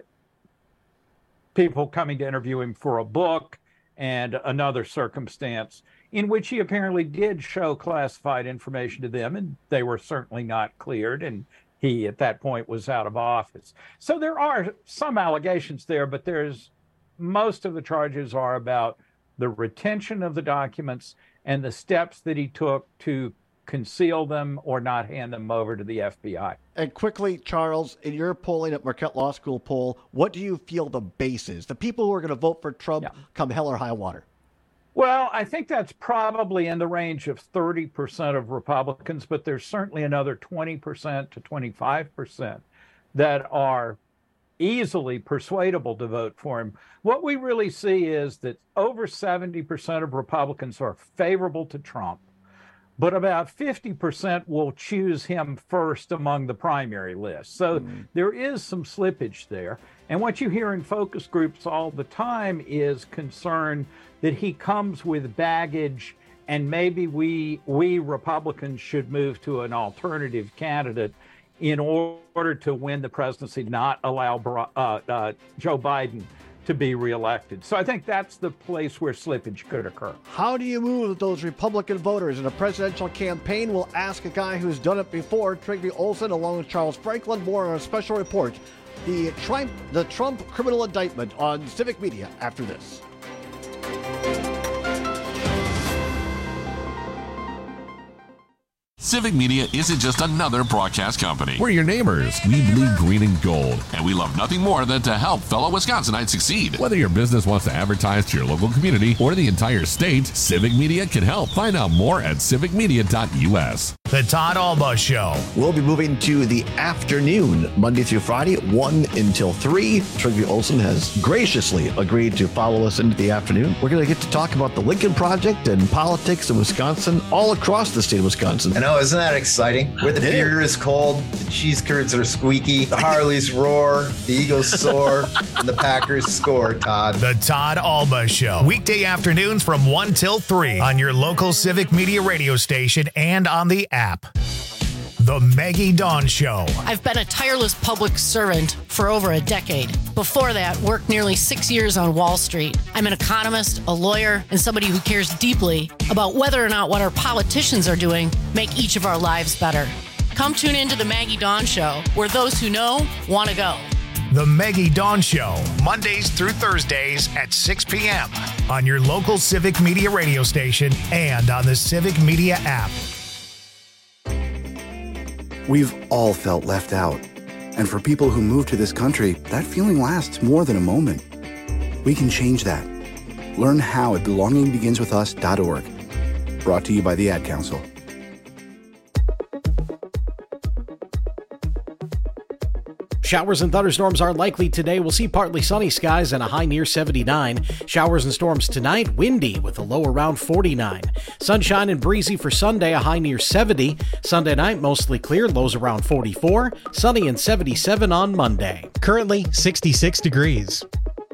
people coming to interview him for a book, and another circumstance in which he apparently did show classified information to them, and they were certainly not cleared, and he at that point was out of office. So there are some allegations there, but there's most of the charges are about the retention of the documents, and the steps that he took to conceal them or not hand them over to the F B I. And quickly, Charles, in your polling at Marquette Law School poll, what do you feel the base is? The people who are going to vote for Trump yeah. come hell or high water. Well, I think that's probably in the range of thirty percent of Republicans, but there's certainly another twenty percent to twenty-five percent that are easily persuadable to vote for him. What we really see is that over seventy percent of Republicans are favorable to Trump, but about fifty percent will choose him first among the primary list. So mm. there is some slippage there. And what you hear in focus groups all the time is concern that he comes with baggage and maybe we we Republicans should move to an alternative candidate in order to win the presidency, not allow uh, uh, Joe Biden to be reelected. So I think that's the place where slippage could occur. How do you move those Republican voters in a presidential campaign? We'll ask a guy who's done it before, Trygve Olsen, along with Charles Franklin. More on a special report, the Trump, the Trump criminal indictment, on Civic Media after this. Civic Media isn't just another broadcast company. We're your neighbors. We bleed green and gold. And we love nothing more than to help fellow Wisconsinites succeed. Whether your business wants to advertise to your local community or the entire state, Civic Media can help. Find out more at civic media dot u s. The Todd Alba Show. We'll be moving to the afternoon, Monday through Friday, one until three. Trygve Olsen has graciously agreed to follow us into the afternoon. We're going to get to talk about the Lincoln Project and politics in Wisconsin, all across the state of Wisconsin. I know, isn't that exciting? Where the beer is cold, the cheese curds are squeaky, the Harleys roar, the Eagles soar, and the Packers score, Todd. The Todd Alba Show. Weekday afternoons from one till three on your local Civic Media radio station and on the app. The Maggie Dawn Show. I've been a tireless public servant for over a decade. Before that, worked nearly six years on Wall Street. I'm an economist, a lawyer, and somebody who cares deeply about whether or not what our politicians are doing make each of our lives better. Come tune into the Maggie Dawn Show, where those who know want to go. The Maggie Dawn Show, Mondays through Thursdays at six p.m. on your local Civic Media radio station and on the Civic Media app. We've all felt left out. And for people who move to this country, that feeling lasts more than a moment. We can change that. Learn how at belonging begins with us dot org. Brought to you by the Ad Council. Showers and thunderstorms are likely today. We'll see partly sunny skies and a high near seventy-nine. Showers and storms tonight, windy with a low around forty-nine. Sunshine and breezy for Sunday, a high near seventy. Sunday night, mostly clear, lows around forty-four. Sunny and seventy-seven on Monday. Currently sixty-six degrees.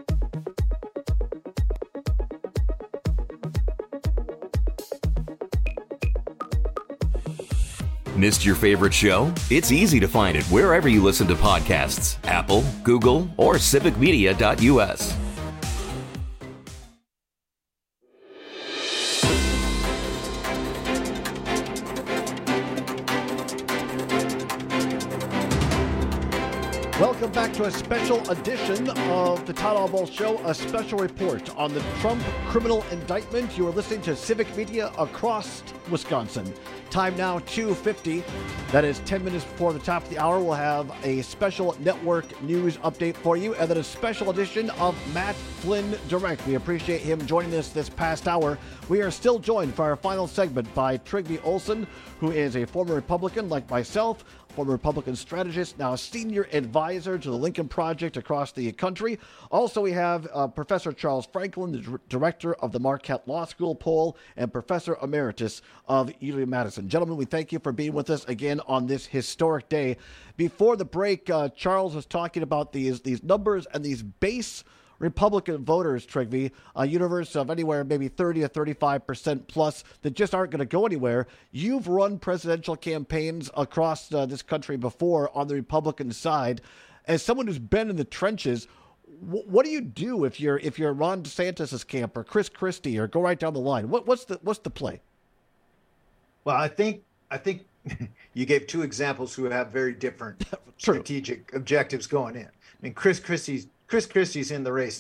Missed your favorite show? It's easy to find it wherever you listen to podcasts. Apple, Google, or civic media dot u s. Welcome back to a special edition of the Todd Alba Show, a special report on the Trump criminal indictment. You are listening to Civic Media across Wisconsin. Time now, two fifty. That is ten minutes before the top of the hour. We'll have a special network news update for you, and then a special edition of Matt Flynn Direct. We appreciate him joining us this past hour. We are still joined for our final segment by Trygve Olsen, who is a former Republican like myself, former Republican strategist, now a senior advisor to the Lincoln Project across the country. Also, we have uh, Professor Charles Franklin, the d- director of the Marquette Law School poll, and Professor Emeritus of U W Madison. Gentlemen, we thank you for being with us again on this historic day. Before the break, uh, Charles was talking about these, these numbers and these base Republican voters, Trygve, a universe of anywhere maybe thirty or thirty-five percent plus that just aren't going to go anywhere. You've run presidential campaigns across uh, this country before on the Republican side. As someone who's been in the trenches, w- what do you do if you're if you're Ron DeSantis' camp or Chris Christie or go right down the line? What, what's the what's the play? Well, I think I think you gave two examples who have very different strategic objectives going in. I mean, Chris Christie's Chris Christie's in the race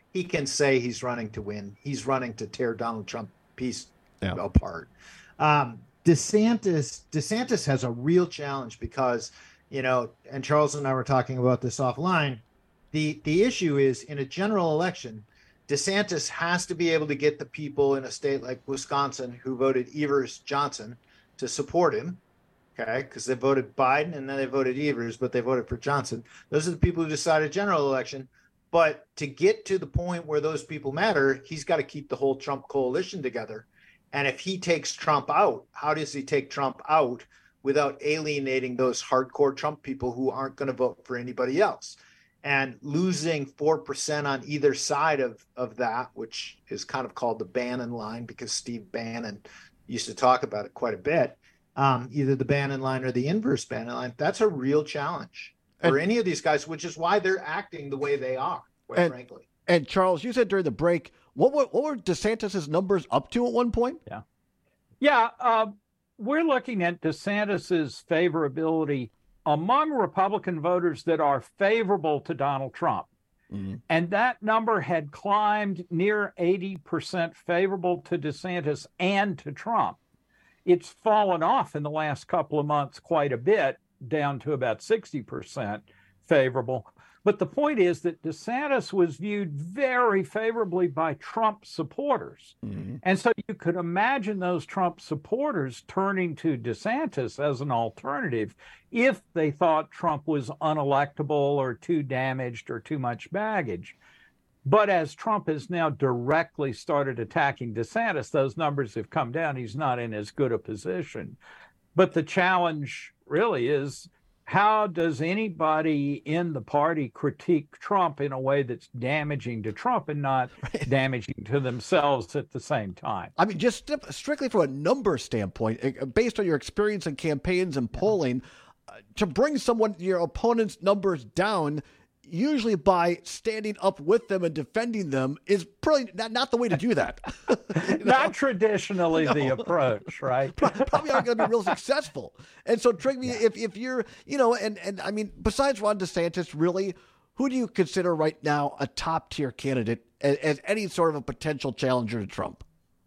he can say he's running to win. He's running to tear Donald Trump piece yeah. apart. Um, DeSantis, DeSantis has a real challenge because, you know, and Charles and I were talking about this offline. The the issue is in a general election, DeSantis has to be able to get the people in a state like Wisconsin who voted Evers Johnson to support him. Okay, because they voted Biden and then they voted Evers, but they voted for Johnson. Those are the people who decided general election. But to get to the point where those people matter, he's got to keep the whole Trump coalition together. And if he takes Trump out, how does he take Trump out without alienating those hardcore Trump people who aren't going to vote for anybody else? And losing four percent on either side of, of that, which is kind of called the Bannon line because Steve Bannon used to talk about it quite a bit, um, either the Bannon line or the inverse Bannon line, that's a real challenge for and, any of these guys, which is why they're acting the way they are, quite and, frankly. And Charles, you said during the break, what were, what were DeSantis' numbers up to at one point? Yeah. Yeah, uh, we're looking at DeSantis' favorability among Republican voters that are favorable to Donald Trump. Mm-hmm. And that number had climbed near eighty percent favorable to DeSantis and to Trump. It's fallen off in the last couple of months quite a bit, down to about sixty percent favorable. But the point is that DeSantis was viewed very favorably by Trump supporters. Mm-hmm. And so you could imagine those Trump supporters turning to DeSantis as an alternative if they thought Trump was unelectable or too damaged or too much baggage. But as Trump has now directly started attacking DeSantis, those numbers have come down. He's not in as good a position. But the challenge really is, how does anybody in the party critique Trump in a way that's damaging to Trump and not right. damaging to themselves at the same time? I mean, just strictly from a number standpoint, based on your experience in campaigns and polling, uh, to bring someone, your opponent's numbers down, usually by standing up with them and defending them, is probably not, not the way to do that. you know? Not traditionally no. the approach, right? Probably aren't going to be real successful. And so, Trigby, yeah. if, if you're, you know, and, and I mean, besides Ron DeSantis, really, who do you consider right now a top tier candidate as, as any sort of a potential challenger to Trump?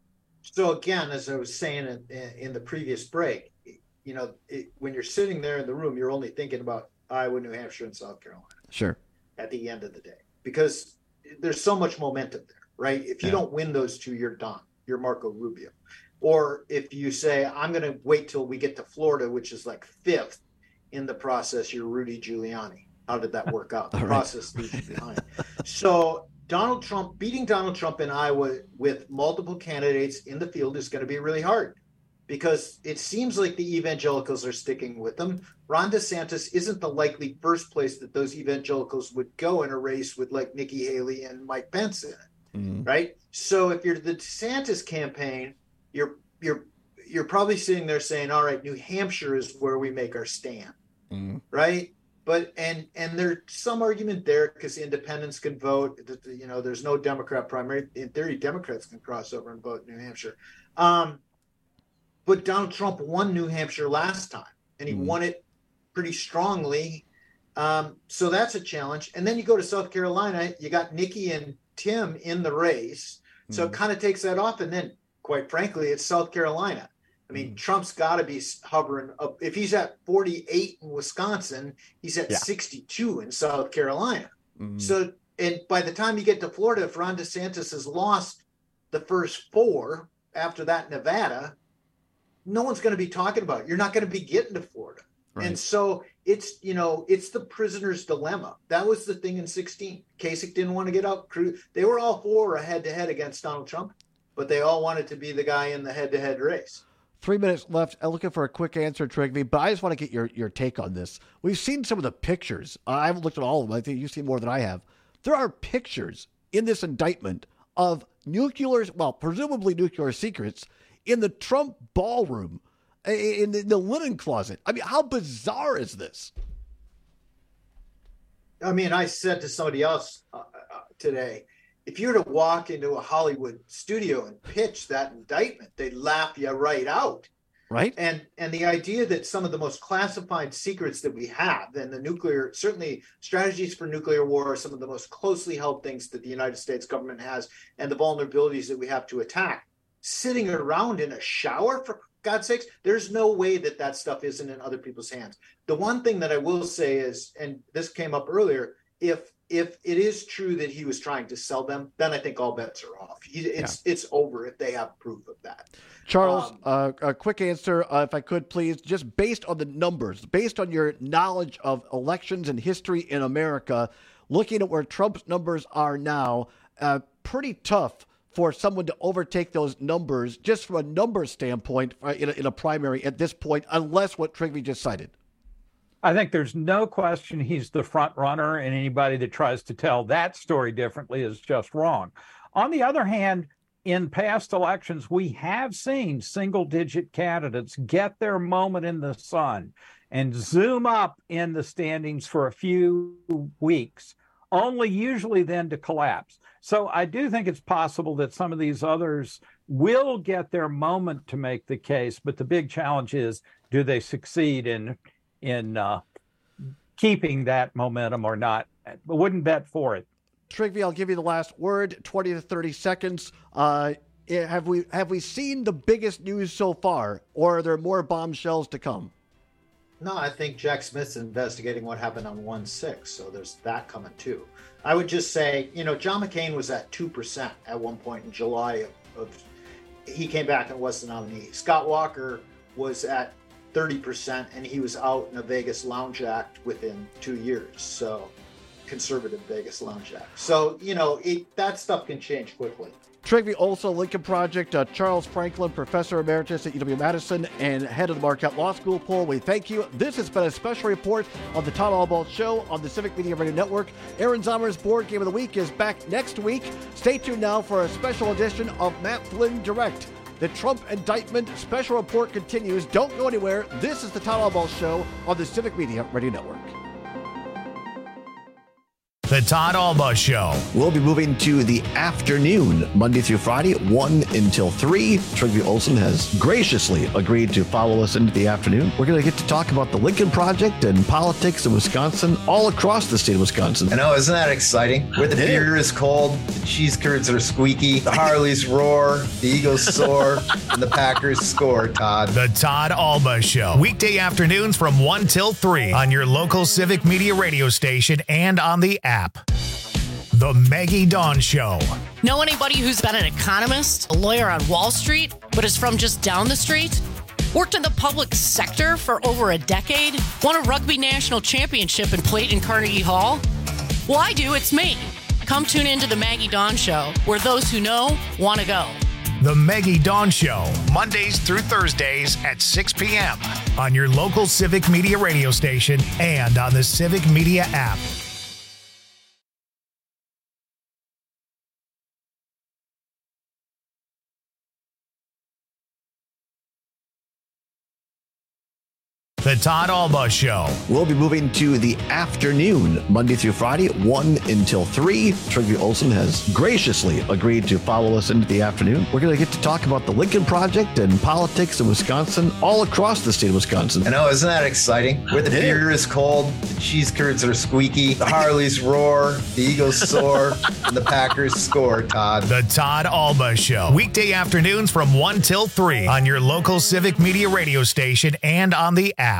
So again, as I was saying in, in the previous break, you know, it, when you're sitting there in the room, you're only thinking about Iowa, New Hampshire, and South Carolina. Sure. At the end of the day, because there's so much momentum there, right? If you yeah. don't win those two, you're done. You're Marco Rubio. Or if you say, I'm going to wait till we get to Florida, which is like fifth in the process, you're Rudy Giuliani. How did that work out? The right. process leaves you behind. So Donald Trump, beating Donald Trump in Iowa with multiple candidates in the field is going to be really hard, because it seems like the evangelicals are sticking with them. Ron DeSantis isn't the likely first place that those evangelicals would go in a race with like Nikki Haley and Mike Pence in it, mm-hmm. right? So if you're the DeSantis campaign, you're you're you're probably sitting there saying, all right, New Hampshire is where we make our stand, mm-hmm. right? But and and there's some argument there because independents can vote. You know, there's no Democrat primary. In theory, Democrats can cross over and vote in New Hampshire. Um, But Donald Trump won New Hampshire last time, and he mm. won it pretty strongly. Um, so that's a challenge. And then you go to South Carolina, you got Nikki and Tim in the race. So mm. it kind of takes that off. And then, quite frankly, it's South Carolina. I mean, mm. Trump's got to be hovering up. If he's at forty-eight in Wisconsin, he's at yeah. sixty-two in South Carolina. Mm. So, and by the time you get to Florida, if Ron DeSantis has lost the first four, after that, Nevada, no one's going to be talking about it. You're not going to be getting to Florida. Right. And so it's, you know, it's the prisoner's dilemma. That was the thing in sixteen. Kasich didn't want to get out. They were all for a head-to-head against Donald Trump, but they all wanted to be the guy in the head-to-head race. Three minutes left. I'm looking for a quick answer, Trigby, but I just want to get your, your take on this. We've seen some of the pictures. I haven't looked at all of them. I think you've seen more than I have. There are pictures in this indictment of nuclear, well, presumably nuclear secrets in the Trump ballroom, in the, in the linen closet. I mean, how bizarre is this? I mean, I said to somebody else uh, uh, today, if you were to walk into a Hollywood studio and pitch that indictment, they'd laugh you right out. Right. And and the idea that some of the most classified secrets that we have, and the nuclear, certainly strategies for nuclear war are some of the most closely held things that the United States government has, and the vulnerabilities that we have to attack, sitting around in a shower, for God's sakes, there's no way that that stuff isn't in other people's hands. The one thing that I will say is, and this came up earlier, if if it is true that he was trying to sell them, then I think all bets are off. He, it's yeah. it's over if they have proof of that. Charles, um, uh, a quick answer, uh, if I could, please, just based on the numbers, based on your knowledge of elections and history in America, looking at where Trump's numbers are now, uh, pretty tough for someone to overtake those numbers just from a numbers standpoint uh, in, a, in a primary at this point, unless what Trigby just cited. I think there's no question he's the front runner, and anybody that tries to tell that story differently is just wrong. On the other hand, in past elections, we have seen single-digit candidates get their moment in the sun and zoom up in the standings for a few weeks, only usually then to collapse. So I do think it's possible that some of these others will get their moment to make the case, but the big challenge is, do they succeed in in uh, keeping that momentum or not? I wouldn't bet for it. Trigby, I'll give you the last word, twenty to thirty seconds. Uh, have we have we seen the biggest news so far, or are there more bombshells to come? No, I think Jack Smith's investigating what happened on one six, so there's that coming too. I would just say, you know, John McCain was at two percent at one point in July of, of he came back and was the nominee. Scott Walker was at thirty percent, and he was out in a Vegas lounge act within two years. So, conservative Vegas lounge act. So, you know, it, that stuff can change quickly. Trigby Olson, Lincoln Project, uh, Charles Franklin, Professor Emeritus at U W-Madison and head of the Marquette Law School poll. We thank you. This has been a special report on the Todd Albaugh Show on the Civic Media Radio Network. Aaron Zommer's Board Game of the Week is back next week. Stay tuned now for a special edition of Matt Flynn Direct. The Trump indictment special report continues. Don't go anywhere. This is the Todd Albaugh Show on the Civic Media Radio Network. The Todd Albaugh Show. We'll be moving to the afternoon, Monday through Friday, one until three. Trigby Olson has graciously agreed to follow us into the afternoon. We're going to get to talk about the Lincoln Project and politics in Wisconsin, all across the state of Wisconsin. I know, isn't that exciting? Where the beer is cold, the cheese curds are squeaky, the Harleys roar, the Eagles soar, and the Packers score, Todd. The Todd Albaugh Show. Weekday afternoons from one till three on your local Civic Media radio station and on the app. The Maggie Dawn Show. Know anybody who's been an economist, a lawyer on Wall Street, but is from just down the street? Worked in the public sector for over a decade? Won a rugby national championship and played in Carnegie Hall? Well, I do. It's me. Come tune into The Maggie Dawn Show, where those who know want to go. The Maggie Dawn Show, Mondays through Thursdays at six p.m. on your local Civic Media radio station and on the Civic Media app. The Todd Albaugh Show. We'll be moving to the afternoon, Monday through Friday, one until three. Trigby Olson has graciously agreed to follow us into the afternoon. We're going to get to talk about the Lincoln Project and politics in Wisconsin, all across the state of Wisconsin. I know, isn't that exciting? Where the beer is cold, the cheese curds are squeaky, the Harleys roar, the Eagles soar, and the Packers score, Todd. The Todd Albaugh Show. Weekday afternoons from one till three on your local Civic Media radio station and on the app.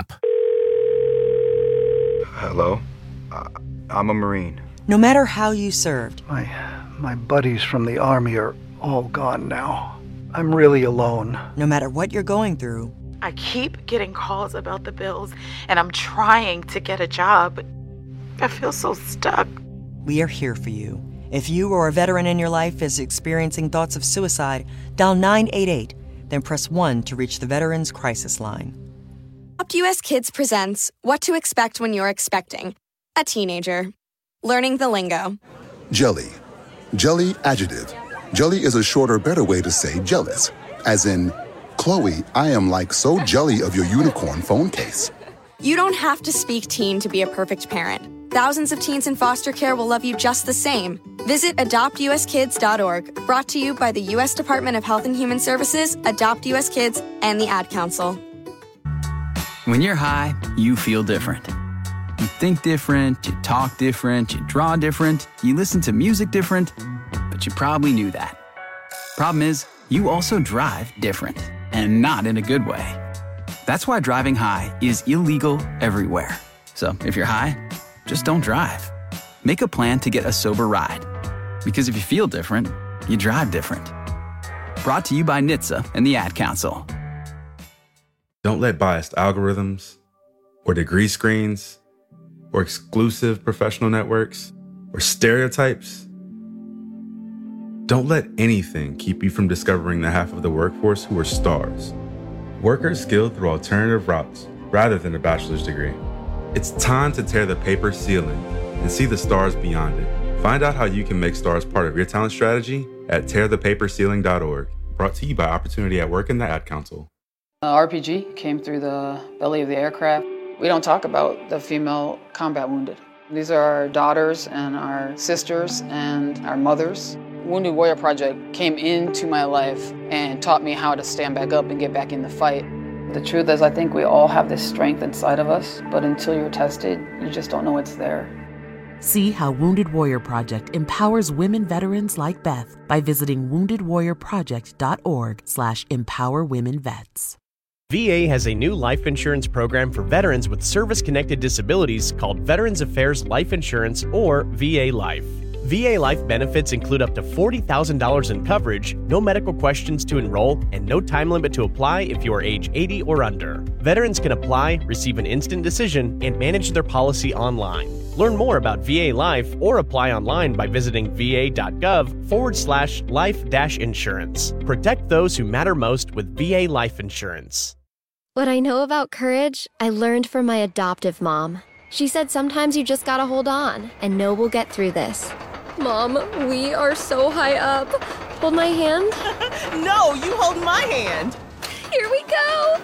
Hello, uh, I'm a Marine. No matter how you served. My, my buddies from the Army are all gone now. I'm really alone. No matter what you're going through. I keep getting calls about the bills, and I'm trying to get a job. I feel so stuck. We are here for you. If you or a veteran in your life is experiencing thoughts of suicide, dial nine eight eight, then press one to reach the Veterans Crisis Line. Adopt U S Kids presents What to Expect When You're Expecting a Teenager. Learning the lingo. Jelly. Jelly adjective. Jelly is a shorter, better way to say jealous. As in, Chloe, I am like so jelly of your unicorn phone case. You don't have to speak teen to be a perfect parent. thousands of teens in foster care will love you just the same. Visit adopt u s kids dot org, brought to you by the U S Department of Health and Human Services, Adopt U S Kids, and the Ad Council. When you're high, you feel different. You think different, you talk different, you draw different, you listen to music different, but you probably knew that. Problem is, you also drive different, and not in a good way. That's why driving high is illegal everywhere. So if you're high, just don't drive. Make a plan to get a sober ride. Because if you feel different, you drive different. Brought to you by N H T S A and the Ad Council. Don't let biased algorithms or degree screens or exclusive professional networks or stereotypes. Don't let anything keep you from discovering the half of the workforce who are stars. Workers skilled through alternative routes rather than a bachelor's degree. It's time to tear the paper ceiling and see the stars beyond it. Find out how you can make stars part of your talent strategy at tear the paper ceiling dot org. Brought to you by Opportunity at Work and the Ad Council. Uh, R P G came through the belly of the aircraft. We don't talk about the female combat wounded. These are our daughters and our sisters and our mothers. Wounded Warrior Project came into my life and taught me how to stand back up and get back in the fight. The truth is, I think we all have this strength inside of us, but until you're tested, you just don't know it's there. See how Wounded Warrior Project empowers women veterans like Beth by visiting wounded warrior project dot org slash empower women vets. V A has a new life insurance program for veterans with service-connected disabilities called Veterans Affairs Life Insurance, or V A Life. V A Life benefits include up to forty thousand dollars in coverage, no medical questions to enroll, and no time limit to apply if you are age eighty or under. Veterans can apply, receive an instant decision, and manage their policy online. Learn more about V A Life or apply online by visiting va.gov forward slash life dash insurance. Protect those who matter most with V A Life Insurance. What I know about courage, I learned from my adoptive mom. She said sometimes you just gotta hold on and know we'll get through this. Mom, we are so high up. Hold my hand. No, you hold my hand. Here we go.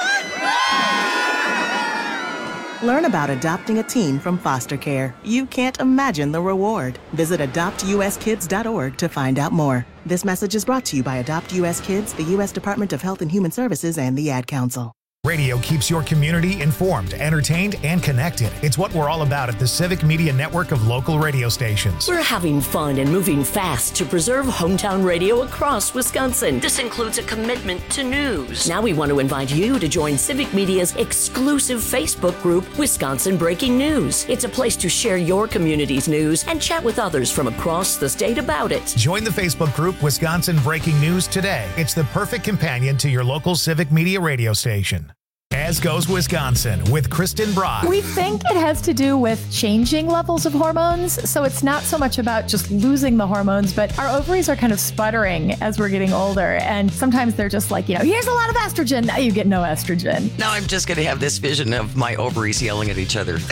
Learn about adopting a teen from foster care. You can't imagine the reward. Visit adopt u s kids dot org to find out more. This message is brought to you by Adopt U S Kids, the U S Department of Health and Human Services, and the Ad Council. Radio keeps your community informed, entertained, and connected. It's what we're all about at the Civic Media Network of local radio stations. We're having fun and moving fast to preserve hometown radio across Wisconsin. This includes a commitment to news. Now we want to invite you to join Civic Media's exclusive Facebook group, Wisconsin Breaking News. It's a place to share your community's news and chat with others from across the state about it. Join the Facebook group Wisconsin Breaking News today. It's the perfect companion to your local Civic Media radio station. As Goes Wisconsin with Kristen Brock. We think it has to do with changing levels of hormones. So it's not so much about just losing the hormones, but our ovaries are kind of sputtering as we're getting older. And sometimes they're just like, you know, here's a lot of estrogen. Now you get no estrogen. Now I'm just going to have this vision of my ovaries yelling at each other.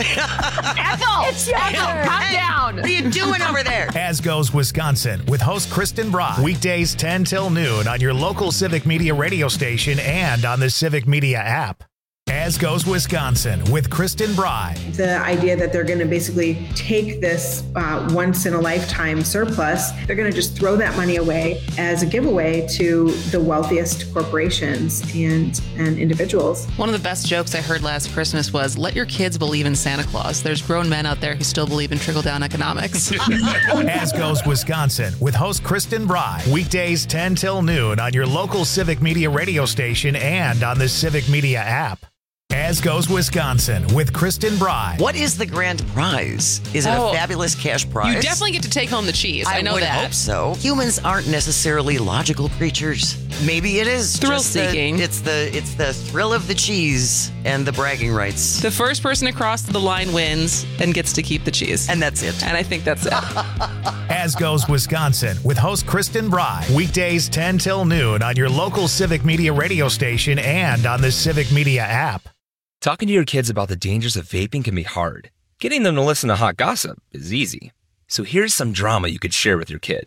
Ethel! It's Ethel! Calm down! What are you doing over there? As Goes Wisconsin with host Kristen Brock. Weekdays ten till noon on your local Civic Media radio station and on the Civic Media app. As Goes Wisconsin with Kristen Bry. The idea that they're going to basically take this uh, once in a lifetime surplus, they're going to just throw that money away as a giveaway to the wealthiest corporations and, and individuals. One of the best jokes I heard last Christmas was, let your kids believe in Santa Claus. There's grown men out there who still believe in trickle-down economics. As Goes Wisconsin with host Kristen Bry. Weekdays ten till noon on your local Civic Media radio station and on the Civic Media app. As Goes Wisconsin with Kristen Bry. What is the grand prize? Is it oh, a fabulous cash prize? You definitely get to take home the cheese. I, I know would that. hope so. Humans aren't necessarily logical creatures. Maybe it is thrill seeking. The, it's the it's the thrill of the cheese and the bragging rights. The first person across the line wins and gets to keep the cheese. And that's it. And I think that's it. As Goes Wisconsin with host Kristen Bry. Weekdays ten till noon on your local Civic Media radio station and on the Civic Media app. Talking to your kids about the dangers of vaping can be hard. Getting them to listen to hot gossip is easy. So here's some drama you could share with your kid.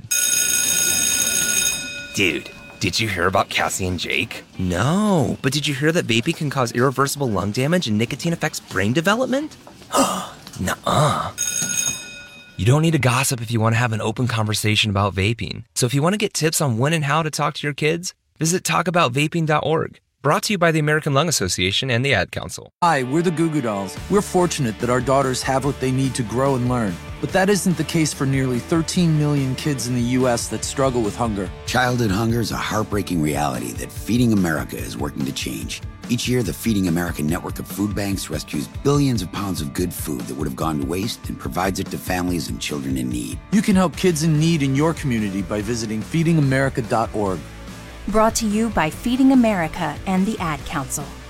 Dude, did you hear about Cassie and Jake? No, but did you hear that vaping can cause irreversible lung damage and nicotine affects brain development? Nuh-uh. You don't need to gossip if you want to have an open conversation about vaping. So if you want to get tips on when and how to talk to your kids, visit talk about vaping dot org. Brought to you by the American Lung Association and the Ad Council. Hi, we're the Goo Goo Dolls. We're fortunate that our daughters have what they need to grow and learn. But that isn't the case for nearly thirteen million kids in the U S that struggle with hunger. Childhood hunger is a heartbreaking reality that Feeding America is working to change. Each year, the Feeding America network of food banks rescues billions of pounds of good food that would have gone to waste and provides it to families and children in need. You can help kids in need in your community by visiting feeding america dot org. Brought to you by Feeding America and the Ad Council.